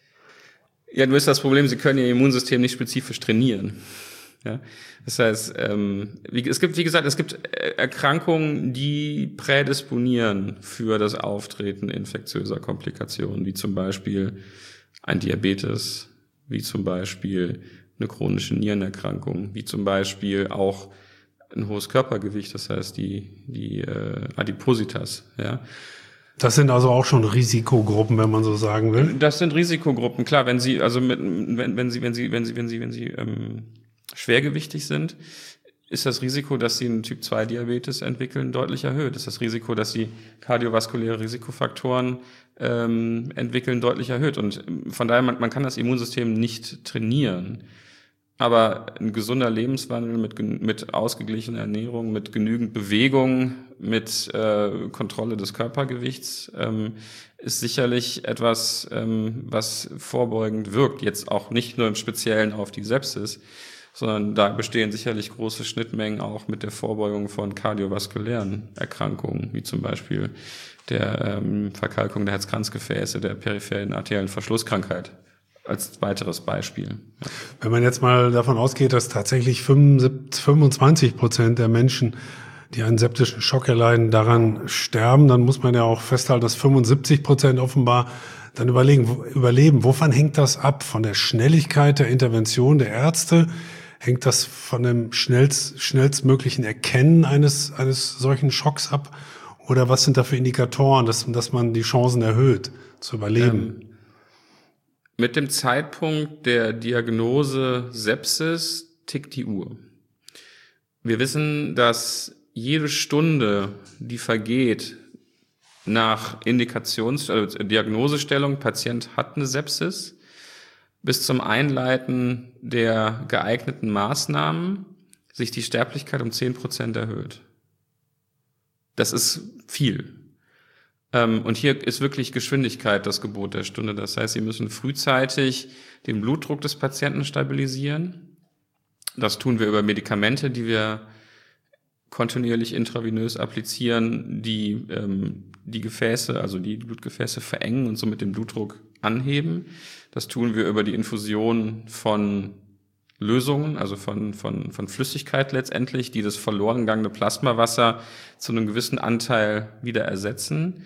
Ja, du hast das Problem, Sie können Ihr Immunsystem nicht spezifisch trainieren. Ja, das heißt, ähm, wie, es gibt, wie gesagt, es gibt Erkrankungen, die prädisponieren für das Auftreten infektiöser Komplikationen, wie zum Beispiel ein Diabetes, wie zum Beispiel eine chronische Nierenerkrankung, wie zum Beispiel auch ein hohes Körpergewicht, das heißt die die äh, Adipositas. Ja, das sind also auch schon Risikogruppen, wenn man so sagen will. Das sind Risikogruppen, klar. Wenn Sie also mit, wenn wenn Sie wenn Sie wenn Sie wenn Sie wenn Sie ähm, schwergewichtig sind, ist das Risiko, dass sie einen Typ zwei Diabetes entwickeln, deutlich erhöht. Ist das Risiko, dass sie kardiovaskuläre Risikofaktoren ähm, entwickeln, deutlich erhöht. Und von daher, man, man kann das Immunsystem nicht trainieren. Aber ein gesunder Lebenswandel mit, mit ausgeglichener Ernährung, mit genügend Bewegung, mit äh, Kontrolle des Körpergewichts ähm, ist sicherlich etwas, ähm, was vorbeugend wirkt. Jetzt auch nicht nur im Speziellen auf die Sepsis, sondern da bestehen sicherlich große Schnittmengen auch mit der Vorbeugung von kardiovaskulären Erkrankungen, wie zum Beispiel der ähm, Verkalkung der Herzkranzgefäße, der peripheren arteriellen Verschlusskrankheit, als weiteres Beispiel. Ja. Wenn man jetzt mal davon ausgeht, dass tatsächlich fünfundzwanzig Prozent der Menschen, die einen septischen Schock erleiden, daran sterben, dann muss man ja auch festhalten, dass fünfundsiebzig Prozent offenbar dann überlegen, überleben. Wovon hängt das ab? Von der Schnelligkeit der Intervention der Ärzte? Hängt das von dem schnellst, schnellstmöglichen Erkennen eines, eines solchen Schocks ab? Oder was sind da für Indikatoren, dass, dass man die Chancen erhöht, zu überleben? Ähm, mit dem Zeitpunkt der Diagnose Sepsis tickt die Uhr. Wir wissen, dass jede Stunde, die vergeht nach Indikations-, also Diagnosestellung, Patient hat eine Sepsis, bis zum Einleiten der geeigneten Maßnahmen sich die Sterblichkeit um zehn Prozent erhöht. Das ist viel. Und hier ist wirklich Geschwindigkeit das Gebot der Stunde. Das heißt, Sie müssen frühzeitig den Blutdruck des Patienten stabilisieren. Das tun wir über Medikamente, die wir kontinuierlich intravenös applizieren, die ähm, die Gefäße, also die Blutgefäße verengen und somit den Blutdruck anheben. Das tun wir über die Infusion von Lösungen, also von von von Flüssigkeit letztendlich, die das verloren gegangene Plasmawasser zu einem gewissen Anteil wieder ersetzen.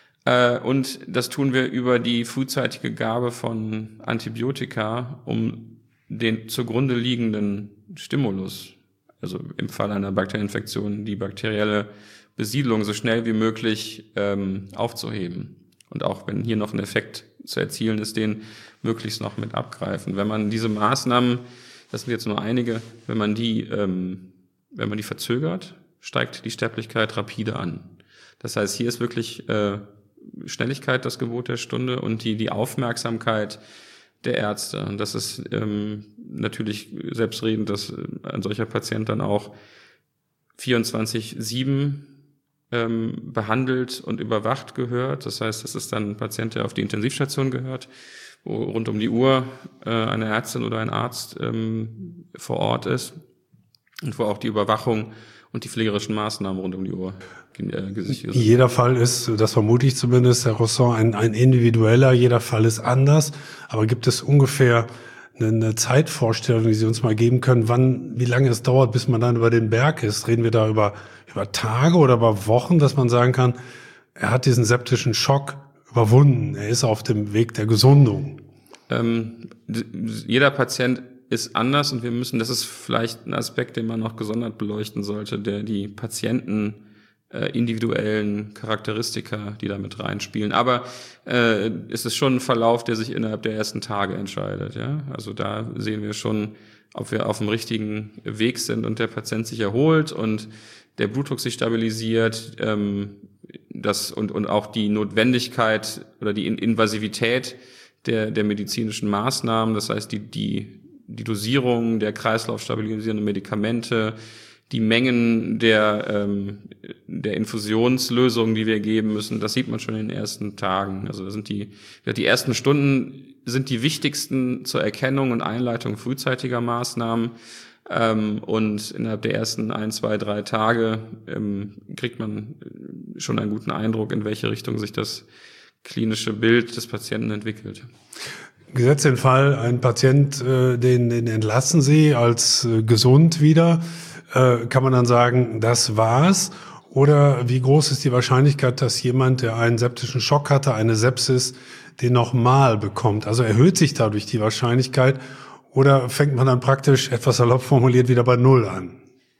Äh, und das tun wir über die frühzeitige Gabe von Antibiotika, um den zugrunde liegenden Stimulus, also im Fall einer Bakterieninfektion, die bakterielle Besiedlung so schnell wie möglich ähm, aufzuheben. Und auch wenn hier noch ein Effekt zu erzielen ist, den möglichst noch mit abgreifen. Wenn man diese Maßnahmen, das sind jetzt nur einige, wenn man die, ähm, wenn man die verzögert, steigt die Sterblichkeit rapide an. Das heißt, hier ist wirklich äh, Schnelligkeit das Gebot der Stunde und die die Aufmerksamkeit der Ärzte. Und das ist ähm, natürlich selbstredend, dass ein solcher Patient dann auch vierundzwanzig sieben ähm, behandelt und überwacht gehört. Das heißt, das ist dann ein Patient, der auf die Intensivstation gehört, wo rund um die Uhr äh, eine Ärztin oder ein Arzt ähm, vor Ort ist und wo auch die Überwachung und die pflegerischen Maßnahmen rund um die Uhr äh, gesichert sind. Jeder Fall ist, das vermute ich zumindest, Herr Rosson, ein, ein individueller, jeder Fall ist anders. Aber gibt es ungefähr eine, eine Zeitvorstellung, die Sie uns mal geben können, wann, wie lange es dauert, bis man dann über den Berg ist? Reden wir da über, über Tage oder über Wochen, dass man sagen kann, er hat diesen septischen Schock überwunden, er ist auf dem Weg der Gesundung? Ähm, jeder Patient ist anders und wir müssen, das ist vielleicht ein Aspekt, den man noch gesondert beleuchten sollte, der die Patienten äh, individuellen Charakteristika, die da mit reinspielen. Aber äh, es ist schon ein Verlauf, der sich innerhalb der ersten Tage entscheidet. Ja? Also da sehen wir schon, ob wir auf dem richtigen Weg sind und der Patient sich erholt und der Blutdruck sich stabilisiert, ähm, das und und auch die Notwendigkeit oder die Invasivität der der medizinischen Maßnahmen, das heißt die die die Dosierung der kreislaufstabilisierenden Medikamente, die Mengen der ähm, der Infusionslösungen, die wir geben müssen, das sieht man schon in den ersten Tagen. Also da sind die die ersten Stunden sind die wichtigsten zur Erkennung und Einleitung frühzeitiger Maßnahmen. Ähm, und innerhalb der ersten ein, zwei, drei Tage ähm, kriegt man schon einen guten Eindruck, in welche Richtung sich das klinische Bild des Patienten entwickelt. Gesetzt den Fall, ein Patient, äh, den, den entlassen Sie als äh, gesund wieder, äh, kann man dann sagen, das war's? Oder wie groß ist die Wahrscheinlichkeit, dass jemand, der einen septischen Schock hatte, eine Sepsis, den nochmal bekommt? Also erhöht sich dadurch die Wahrscheinlichkeit oder fängt man dann praktisch, etwas salopp formuliert, wieder bei Null an?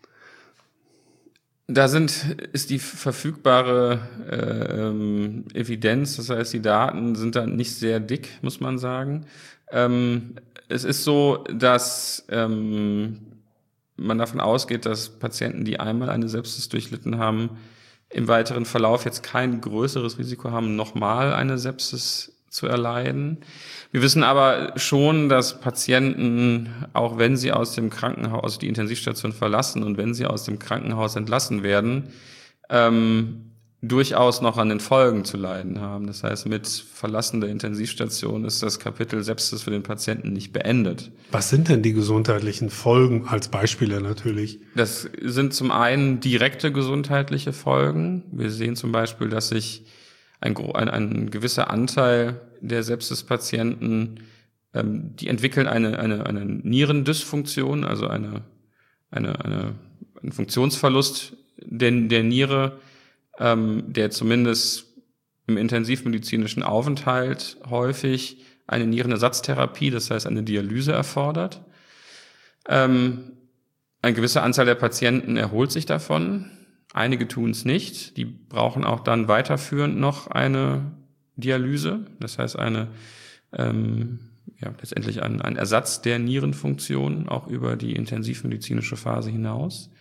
Da sind, ist die verfügbare äh, ähm, Evidenz, das heißt, die Daten sind dann nicht sehr dick, muss man sagen. Ähm, es ist so, dass ähm, man davon ausgeht, dass Patienten, die einmal eine Sepsis durchlitten haben, im weiteren Verlauf jetzt kein größeres Risiko haben, nochmal eine Sepsis zu erleiden. Wir wissen aber schon, dass Patienten, auch wenn sie aus dem Krankenhaus, also die Intensivstation verlassen und wenn sie aus dem Krankenhaus entlassen werden, ähm, durchaus noch an den Folgen zu leiden haben. Das heißt, mit Verlassen der Intensivstation ist das Kapitel Sepsis für den Patienten nicht beendet. Was sind denn die gesundheitlichen Folgen als Beispiele natürlich? Das sind zum einen direkte gesundheitliche Folgen. Wir sehen zum Beispiel, dass sich ein, ein, ein gewisser Anteil der Sepsispatienten, ähm, die entwickeln eine, eine, eine Nierendysfunktion, also eine, eine, eine, einen Funktionsverlust der, der Niere, ähm, der zumindest im intensivmedizinischen Aufenthalt häufig eine Nierenersatztherapie, das heißt eine Dialyse erfordert. Ähm, eine gewisse Anzahl der Patienten erholt sich davon. Einige tun es nicht. Die brauchen auch dann weiterführend noch eine Dialyse, das heißt eine ähm, ja letztendlich ein, ein Ersatz der Nierenfunktion auch über die intensivmedizinische Phase hinaus.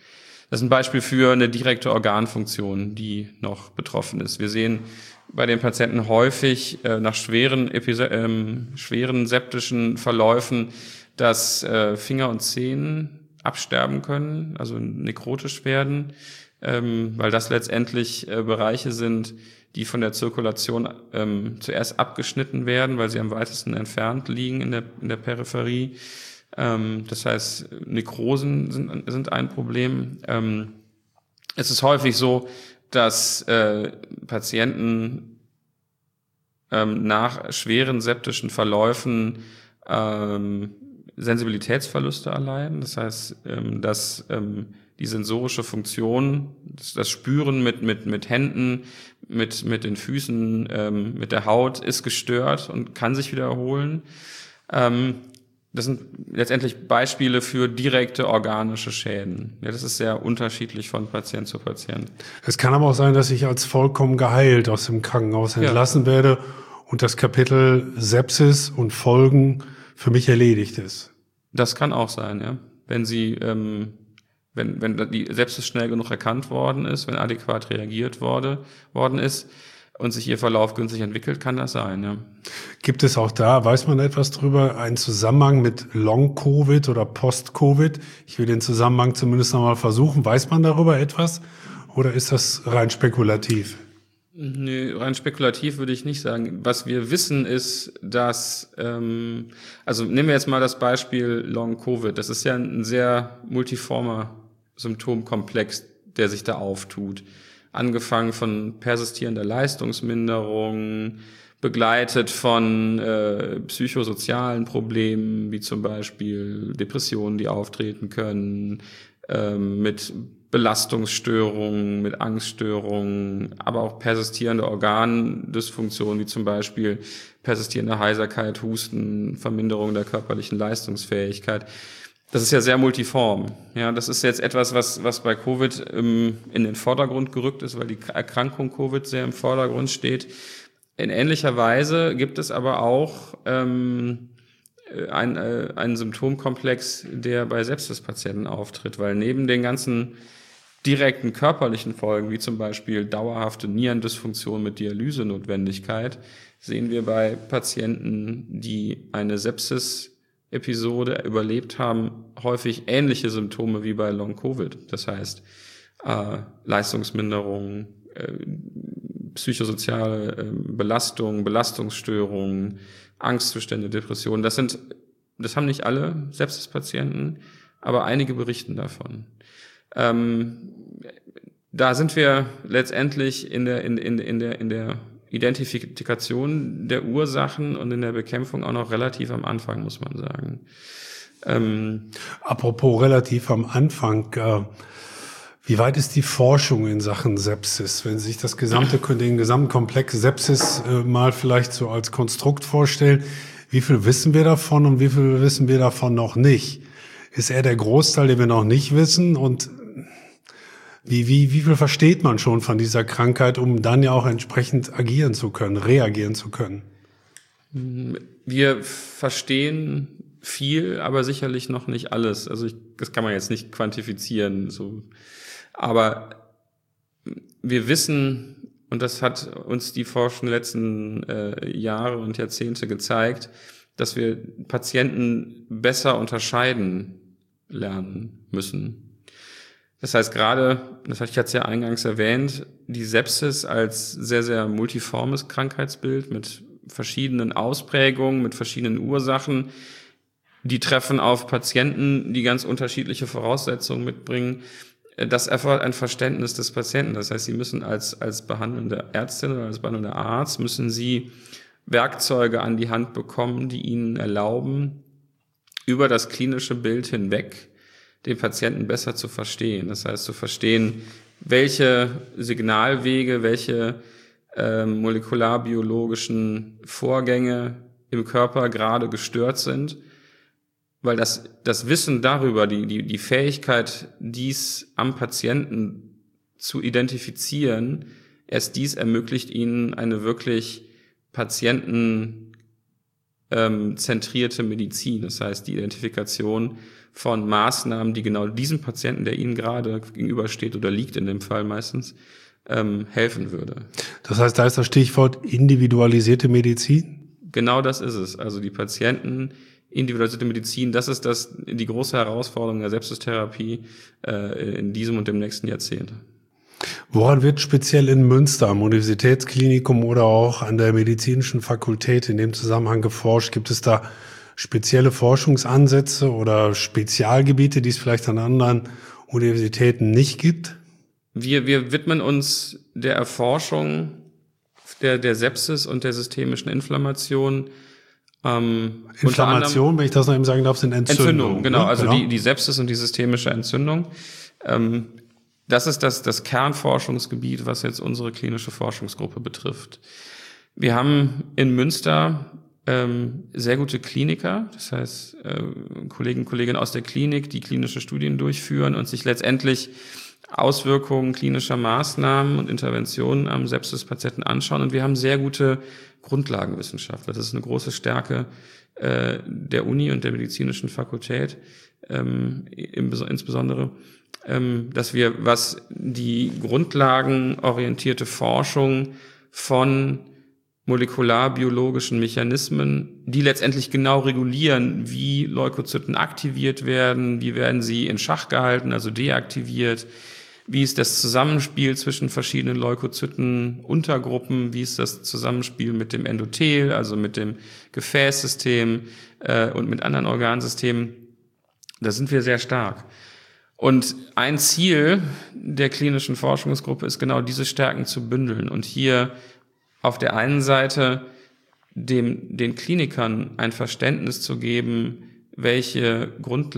Das ist ein Beispiel für eine direkte Organfunktion, die noch betroffen ist. Wir sehen bei den Patienten häufig äh, nach schweren, Episo- ähm, schweren septischen Verläufen, dass äh, Finger und Zehen absterben können, also nekrotisch werden, ähm, weil das letztendlich äh, Bereiche sind, die von der Zirkulation ähm, zuerst abgeschnitten werden, weil sie am weitesten entfernt liegen in der, in der Peripherie. Ähm, das heißt, Nekrosen sind, sind ein Problem. Ähm, es ist häufig so, dass äh, Patienten ähm, nach schweren septischen Verläufen ähm, Sensibilitätsverluste erleiden. Das heißt, ähm, dass ähm, die sensorische Funktion, das, das Spüren mit mit mit Händen, mit mit den Füßen, ähm, mit der Haut ist gestört und kann sich wieder erholen. Ähm, das sind letztendlich Beispiele für direkte organische Schäden. Ja, das ist sehr unterschiedlich von Patient zu Patient. Es kann aber auch sein, dass ich als vollkommen geheilt aus dem Krankenhaus entlassen ja. werde und das Kapitel Sepsis und Folgen für mich erledigt ist. Das kann auch sein, ja. Wenn Sie, ähm, wenn wenn die Sepsis schnell genug erkannt worden ist, wenn adäquat reagiert wurde worden ist und sich Ihr Verlauf günstig entwickelt, kann das sein, ja. Gibt es auch da, weiß man etwas drüber, einen Zusammenhang mit Long-Covid oder Post-Covid? Ich will den Zusammenhang zumindest noch mal versuchen. Weiß man darüber etwas oder ist das rein spekulativ? Nee, rein spekulativ würde ich nicht sagen. Was wir wissen ist, dass, ähm, also nehmen wir jetzt mal das Beispiel Long-Covid. Das ist ja ein sehr multiformer Symptomkomplex, der sich da auftut. Angefangen von persistierender Leistungsminderung, begleitet von äh, psychosozialen Problemen, wie zum Beispiel Depressionen, die auftreten können, äh, mit Belastungsstörungen, mit Angststörungen, aber auch persistierende Organdysfunktionen, wie zum Beispiel persistierende Heiserkeit, Husten, Verminderung der körperlichen Leistungsfähigkeit. Das ist ja sehr multiform. Ja, das ist jetzt etwas, was was bei Covid ähm, in den Vordergrund gerückt ist, weil die Erkrankung Covid sehr im Vordergrund steht. In ähnlicher Weise gibt es aber auch ähm, ein, äh, einen Symptomkomplex, der bei Sepsispatienten auftritt, weil neben den ganzen direkten körperlichen Folgen, wie zum Beispiel dauerhafte Nierendysfunktion mit Dialysenotwendigkeit, sehen wir bei Patienten, die eine Sepsis-Episode überlebt haben, häufig ähnliche Symptome wie bei Long-Covid. Das heißt, äh, Leistungsminderung, äh, psychosoziale äh, Belastung, Belastungsstörungen, Angstzustände, Depressionen. Das sind, das haben nicht alle Sepsispatienten, aber einige berichten davon. Ähm, da sind wir letztendlich in der, in, in, in der, in der Identifikation der Ursachen und in der Bekämpfung auch noch relativ am Anfang, muss man sagen. Ähm, Apropos relativ am Anfang, äh, wie weit ist die Forschung in Sachen Sepsis? Wenn Sie sich das gesamte, den gesamten Komplex Sepsis äh, mal vielleicht so als Konstrukt vorstellen, wie viel wissen wir davon und wie viel wissen wir davon noch nicht? Ist eher der Großteil, den wir noch nicht wissen, und wie, wie, wie viel versteht man schon von dieser Krankheit, um dann ja auch entsprechend agieren zu können, reagieren zu können? Wir verstehen viel, aber sicherlich noch nicht alles. Also ich, das kann man jetzt nicht quantifizieren, so. Aber wir wissen, und das hat uns die Forschung der letzten äh, Jahre und Jahrzehnte gezeigt, dass wir Patienten besser unterscheiden lernen müssen. Das heißt, gerade, das hatte ich jetzt ja eingangs erwähnt, die Sepsis als sehr, sehr multiformes Krankheitsbild mit verschiedenen Ausprägungen, mit verschiedenen Ursachen, die treffen auf Patienten, die ganz unterschiedliche Voraussetzungen mitbringen. Das erfordert ein Verständnis des Patienten. Das heißt, Sie müssen als, als behandelnde Ärztin oder als behandelnder Arzt, müssen Sie Werkzeuge an die Hand bekommen, die Ihnen erlauben, über das klinische Bild hinweg den Patienten besser zu verstehen. Das heißt, zu verstehen, welche Signalwege, welche äh, molekularbiologischen Vorgänge im Körper gerade gestört sind, weil das, das Wissen darüber, die, die, die Fähigkeit, dies am Patienten zu identifizieren, erst dies ermöglicht Ihnen eine wirklich patientenzentrierte Medizin. Das heißt, die Identifikation von Maßnahmen, die genau diesem Patienten, der Ihnen gerade gegenübersteht oder liegt in dem Fall meistens, ähm, helfen würde. Das heißt, da ist das Stichwort individualisierte Medizin? Genau das ist es. Also die Patienten, individualisierte Medizin, das ist das die große Herausforderung der Sepsistherapie äh, in diesem und dem nächsten Jahrzehnt. Woran wird speziell in Münster am Universitätsklinikum oder auch an der medizinischen Fakultät in dem Zusammenhang geforscht? Gibt es da spezielle Forschungsansätze oder Spezialgebiete, die es vielleicht an anderen Universitäten nicht gibt? Wir, wir widmen uns der Erforschung der, der Sepsis und der systemischen Inflammation. Ähm, Inflammation, wenn ich das noch eben sagen darf, sind Entzündungen. Entzündung, genau. Ne? Also genau. Die, die Sepsis und die systemische Entzündung. Ähm, das ist das, das Kernforschungsgebiet, was jetzt unsere klinische Forschungsgruppe betrifft. Wir haben in Münster ähm, sehr gute Kliniker, das heißt äh, Kollegen und Kolleginnen aus der Klinik, die klinische Studien durchführen und sich letztendlich Auswirkungen klinischer Maßnahmen und Interventionen am Sepsispatienten anschauen. Und wir haben sehr gute Grundlagenwissenschaftler. Das ist eine große Stärke äh, der Uni und der medizinischen Fakultät, ähm, im, insbesondere, ähm, dass wir, was die grundlagenorientierte Forschung von molekularbiologischen Mechanismen, die letztendlich genau regulieren, wie Leukozyten aktiviert werden, wie werden sie in Schach gehalten, also deaktiviert, wie ist das Zusammenspiel zwischen verschiedenen Leukozyten-Untergruppen, wie ist das Zusammenspiel mit dem Endothel, also mit dem Gefäßsystem äh, und mit anderen Organsystemen. Da sind wir sehr stark. Und ein Ziel der klinischen Forschungsgruppe ist genau diese Stärken zu bündeln und hier auf der einen Seite dem, den Klinikern ein Verständnis zu geben, welche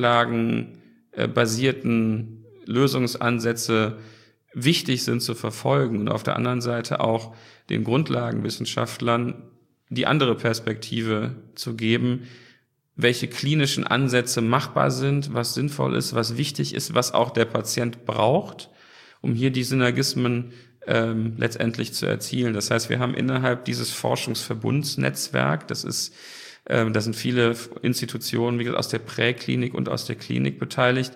grundlagenbasierten Lösungsansätze wichtig sind zu verfolgen und auf der anderen Seite auch den Grundlagenwissenschaftlern die andere Perspektive zu geben, welche klinischen Ansätze machbar sind, was sinnvoll ist, was wichtig ist, was auch der Patient braucht, um hier die Synergismen ähm, letztendlich zu erzielen. Das heißt, wir haben innerhalb dieses Forschungsverbundsnetzwerk, das ist, ähm, da sind viele Institutionen, wie gesagt, aus der Präklinik und aus der Klinik beteiligt,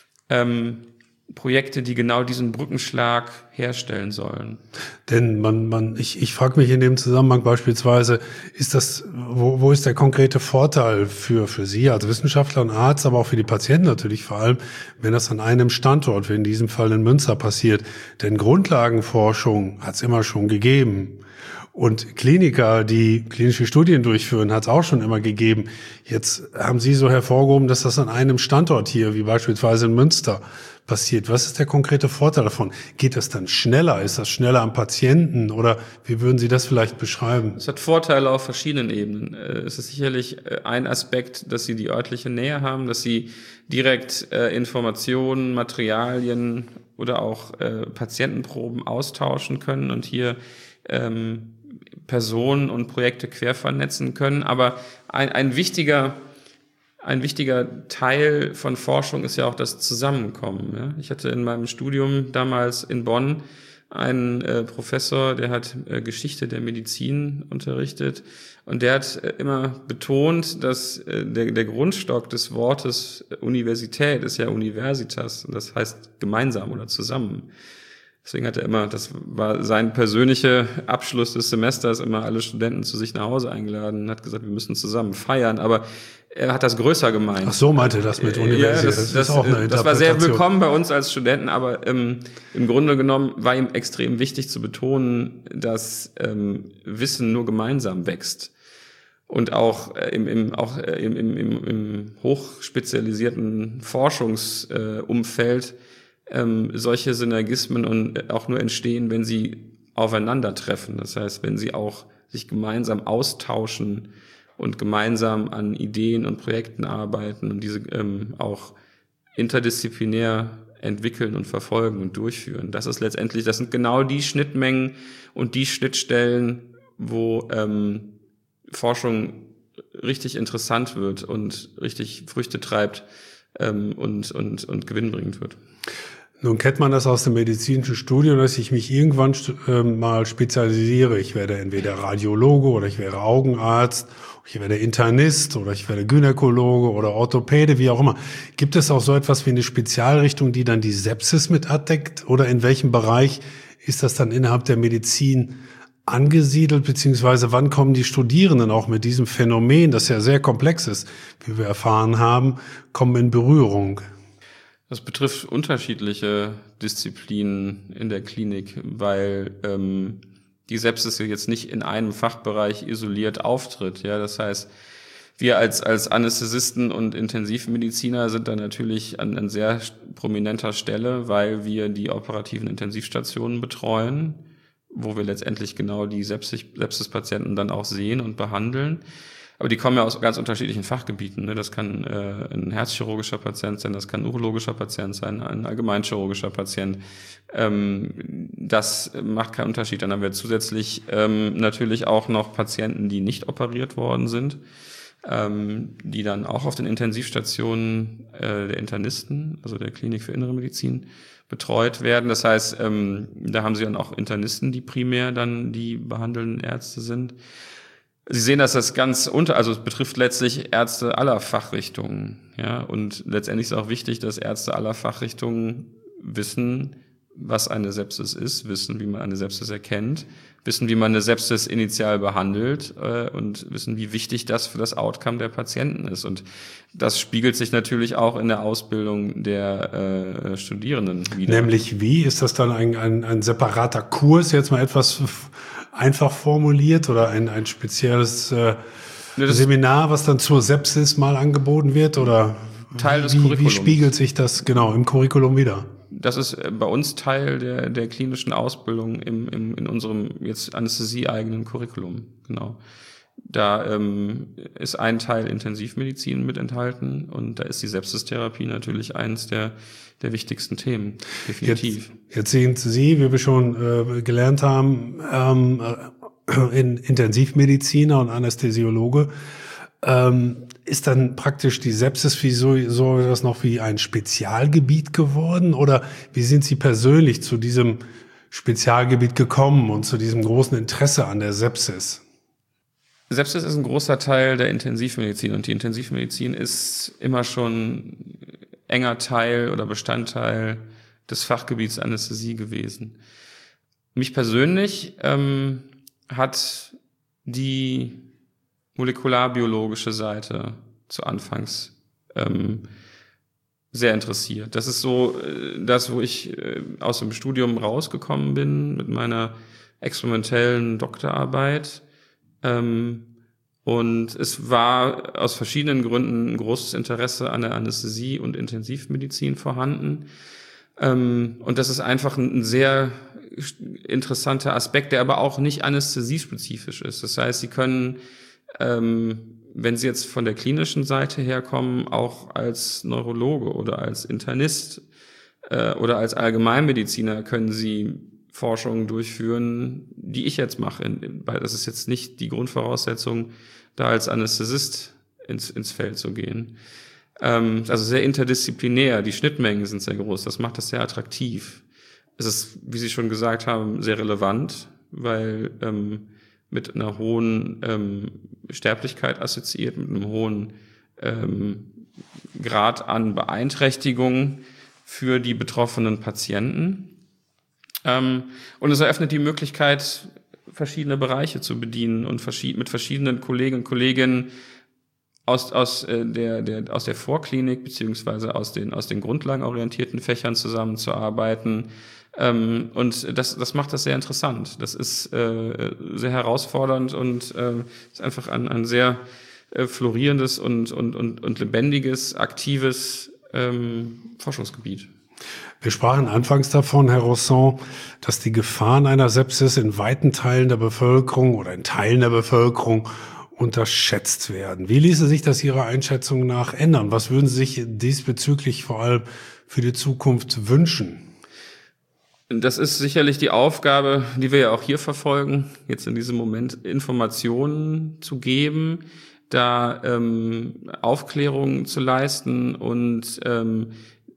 ähm, Projekte, die genau diesen Brückenschlag herstellen sollen. Denn man, man, ich, ich frage mich in dem Zusammenhang beispielsweise, ist das, wo, wo ist der konkrete Vorteil für, für Sie als Wissenschaftler und Arzt, aber auch für die Patienten natürlich vor allem, wenn das an einem Standort, wie in diesem Fall in Münster passiert? Denn Grundlagenforschung hat es immer schon gegeben. Und Kliniker, die klinische Studien durchführen, hat es auch schon immer gegeben. Jetzt haben Sie so hervorgehoben, dass das an einem Standort hier, wie beispielsweise in Münster, passiert. Was ist der konkrete Vorteil davon? Geht das dann schneller? Ist das schneller am Patienten? Oder wie würden Sie das vielleicht beschreiben? Es hat Vorteile auf verschiedenen Ebenen. Es ist sicherlich ein Aspekt, dass Sie die örtliche Nähe haben, dass Sie direkt Informationen, Materialien oder auch Patientenproben austauschen können und hier ähm, Personen und Projekte quer vernetzen können. Aber ein, ein wichtiger Ein wichtiger Teil von Forschung ist ja auch das Zusammenkommen. Ja? Ich hatte in meinem Studium damals in Bonn einen äh, Professor, der hat äh, Geschichte der Medizin unterrichtet und der hat äh, immer betont, dass äh, der, der Grundstock des Wortes Universität ist ja Universitas, und das heißt gemeinsam oder zusammen. Deswegen hat er immer, das war sein persönlicher Abschluss des Semesters, immer alle Studenten zu sich nach Hause eingeladen und hat gesagt, wir müssen zusammen feiern, aber er hat das größer gemeint. Ach so, meinte das mit Universität. Ja, das, das, das ist auch eine das war sehr willkommen bei uns als Studenten, aber ähm, im Grunde genommen war ihm extrem wichtig zu betonen, dass ähm, Wissen nur gemeinsam wächst. Und auch äh, im, im, auch, äh, im, im, im, im hochspezialisierten Forschungsumfeld äh, ähm, solche Synergismen und auch nur entstehen, wenn sie aufeinandertreffen. Das heißt, wenn sie auch sich gemeinsam austauschen und gemeinsam an Ideen und Projekten arbeiten und diese ähm, auch interdisziplinär entwickeln und verfolgen und durchführen. Das ist letztendlich, das sind genau die Schnittmengen und die Schnittstellen, wo ähm, Forschung richtig interessant wird und richtig Früchte treibt ähm, und, und, und gewinnbringend wird. Nun kennt man das aus dem medizinischen Studium, dass ich mich irgendwann äh, mal spezialisiere. Ich werde entweder Radiologe oder ich werde Augenarzt, ich werde Internist oder ich werde Gynäkologe oder Orthopäde, wie auch immer. Gibt es auch so etwas wie eine Spezialrichtung, die dann die Sepsis mit abdeckt? Oder in welchem Bereich ist das dann innerhalb der Medizin angesiedelt, beziehungsweise wann kommen die Studierenden auch mit diesem Phänomen, das ja sehr komplex ist, wie wir erfahren haben, kommen in Berührung? Das betrifft unterschiedliche Disziplinen in der Klinik, weil ähm, die Sepsis jetzt nicht in einem Fachbereich isoliert auftritt. Ja, das heißt, wir als als Anästhesisten und Intensivmediziner sind da natürlich an, an sehr prominenter Stelle, weil wir die operativen Intensivstationen betreuen, wo wir letztendlich genau die Sepsis, Sepsispatienten dann auch sehen und behandeln. Aber die kommen ja aus ganz unterschiedlichen Fachgebieten. Ne? Das kann äh, ein herzchirurgischer Patient sein, das kann ein urologischer Patient sein, ein allgemeinchirurgischer Patient. Ähm, das macht keinen Unterschied. Dann haben wir zusätzlich ähm, natürlich auch noch Patienten, die nicht operiert worden sind, ähm, die dann auch auf den Intensivstationen äh, der Internisten, also der Klinik für Innere Medizin, betreut werden. Das heißt, ähm, da haben sie dann auch Internisten, die primär dann die behandelnden Ärzte sind. Sie sehen, dass das ganz unter, also es betrifft letztlich Ärzte aller Fachrichtungen, ja, und letztendlich ist auch wichtig, dass Ärzte aller Fachrichtungen wissen, was eine Sepsis ist, wissen, wie man eine Sepsis erkennt, wissen, wie man eine Sepsis initial behandelt äh, und wissen, wie wichtig das für das Outcome der Patienten ist. Und das spiegelt sich natürlich auch in der Ausbildung der äh, Studierenden wider. Nämlich wie? Ist das dann ein, ein, ein separater Kurs, jetzt mal etwas einfach formuliert, oder ein, ein spezielles äh, ja, Seminar, was dann zur Sepsis mal angeboten wird? Oder Teil des wie, Curriculums. Wie spiegelt sich das genau im Curriculum wieder? Das ist bei uns Teil der, der klinischen Ausbildung im, im, in unserem jetzt Anästhesie-eigenen Curriculum. Genau. Da ähm, ist ein Teil Intensivmedizin mit enthalten und da ist die Sepsistherapie natürlich eins der, der wichtigsten Themen, definitiv. Jetzt, jetzt sehen Sie, wie wir schon äh, gelernt haben, ähm, in Intensivmediziner und Anästhesiologe, ähm, ist dann praktisch die Sepsis wie so, so das noch wie ein Spezialgebiet geworden, oder wie sind Sie persönlich zu diesem Spezialgebiet gekommen und zu diesem großen Interesse an der Sepsis? Sepsis ist ein großer Teil der Intensivmedizin und die Intensivmedizin ist immer schon enger Teil oder Bestandteil des Fachgebiets Anästhesie gewesen. Mich persönlich ähm, hat die molekularbiologische Seite zu Anfangs ähm, sehr interessiert. Das ist so äh, das, wo ich äh, aus dem Studium rausgekommen bin mit meiner experimentellen Doktorarbeit. Ähm, und es war aus verschiedenen Gründen ein großes Interesse an der Anästhesie und Intensivmedizin vorhanden. Ähm, und das ist einfach ein, ein sehr interessanter Aspekt, der aber auch nicht anästhesiespezifisch ist. Das heißt, Sie können, ähm, wenn Sie jetzt von der klinischen Seite herkommen, auch als Neurologe oder als Internist äh, oder als Allgemeinmediziner können Sie Forschungen durchführen, die ich jetzt mache. Weil das ist jetzt nicht die Grundvoraussetzung, da als Anästhesist ins, ins Feld zu gehen. Ähm, also sehr interdisziplinär, die Schnittmengen sind sehr groß, das macht das sehr attraktiv. Es ist, wie Sie schon gesagt haben, sehr relevant, weil ähm, mit einer hohen ähm, Sterblichkeit assoziiert, mit einem hohen ähm, Grad an Beeinträchtigung für die betroffenen Patienten. Ähm, und es eröffnet die Möglichkeit, verschiedene Bereiche zu bedienen und verschied- mit verschiedenen Kollegen und Kolleginnen aus, aus, äh, der, der, aus der Vorklinik beziehungsweise aus den, aus den grundlagenorientierten Fächern zusammenzuarbeiten. Ähm, und das, das macht das sehr interessant. Das ist äh, sehr herausfordernd und äh, ist einfach ein, ein sehr äh, florierendes und, und, und, und lebendiges, aktives ähm, Forschungsgebiet. Wir sprachen anfangs davon, Herr Rosson, dass die Gefahren einer Sepsis in weiten Teilen der Bevölkerung oder in Teilen der Bevölkerung unterschätzt werden. Wie ließe sich das Ihrer Einschätzung nach ändern? Was würden Sie sich diesbezüglich vor allem für die Zukunft wünschen? Das ist sicherlich die Aufgabe, die wir ja auch hier verfolgen, jetzt in diesem Moment Informationen zu geben, da ähm, Aufklärung zu leisten und ähm,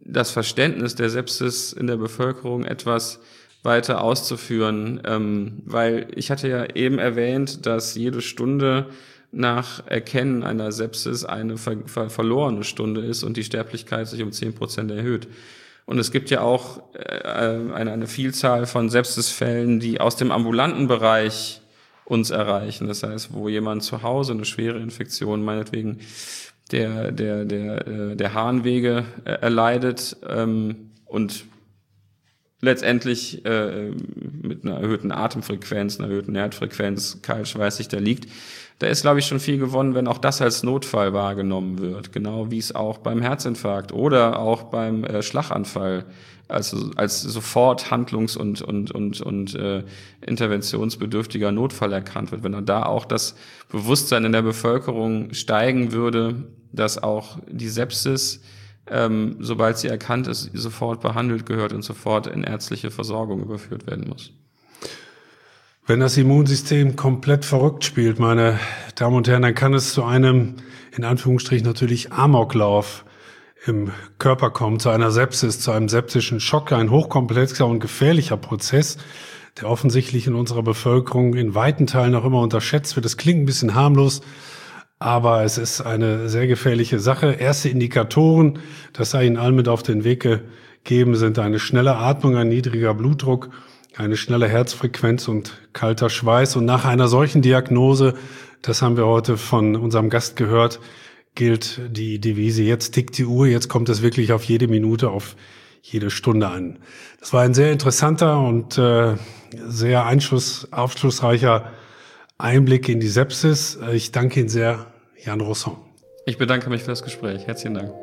das Verständnis der Sepsis in der Bevölkerung etwas weiter auszuführen, ähm, weil ich hatte ja eben erwähnt, dass jede Stunde nach Erkennen einer Sepsis eine ver- ver- verlorene Stunde ist und die Sterblichkeit sich um zehn Prozent erhöht. Und es gibt ja auch äh, eine, eine Vielzahl von Sepsisfällen, die aus dem ambulanten Bereich uns erreichen. Das heißt, wo jemand zu Hause eine schwere Infektion, meinetwegen der der der äh, der Harnwege äh, erleidet ähm, und letztendlich äh, mit einer erhöhten Atemfrequenz, einer erhöhten Herzfrequenz kaltschweißig da liegt. Da ist, glaube ich, schon viel gewonnen, wenn auch das als Notfall wahrgenommen wird. Genau wie es auch beim Herzinfarkt oder auch beim äh, Schlaganfall also als sofort handlungs- und und und und äh, interventionsbedürftiger Notfall erkannt wird. Wenn da auch das Bewusstsein in der Bevölkerung steigen würde, dass auch die Sepsis, ähm, sobald sie erkannt ist, sofort behandelt gehört und sofort in ärztliche Versorgung überführt werden muss. Wenn das Immunsystem komplett verrückt spielt, meine Damen und Herren, dann kann es zu einem, in Anführungsstrichen natürlich, Amoklauf im Körper kommen, zu einer Sepsis, zu einem septischen Schock, ein hochkomplexer und gefährlicher Prozess, der offensichtlich in unserer Bevölkerung in weiten Teilen noch immer unterschätzt wird. Das klingt ein bisschen harmlos, aber es ist eine sehr gefährliche Sache. Erste Indikatoren, das sei Ihnen allen mit auf den Weg gegeben, sind eine schnelle Atmung, ein niedriger Blutdruck, eine schnelle Herzfrequenz und kalter Schweiß. Und nach einer solchen Diagnose, das haben wir heute von unserem Gast gehört, gilt die Devise, jetzt tickt die Uhr, jetzt kommt es wirklich auf jede Minute, auf jede Stunde an. Das war ein sehr interessanter und äh, sehr einschluss, aufschlussreicher Einblick in die Sepsis. Ich danke Ihnen sehr, Jan Rosson. Ich bedanke mich für das Gespräch. Herzlichen Dank.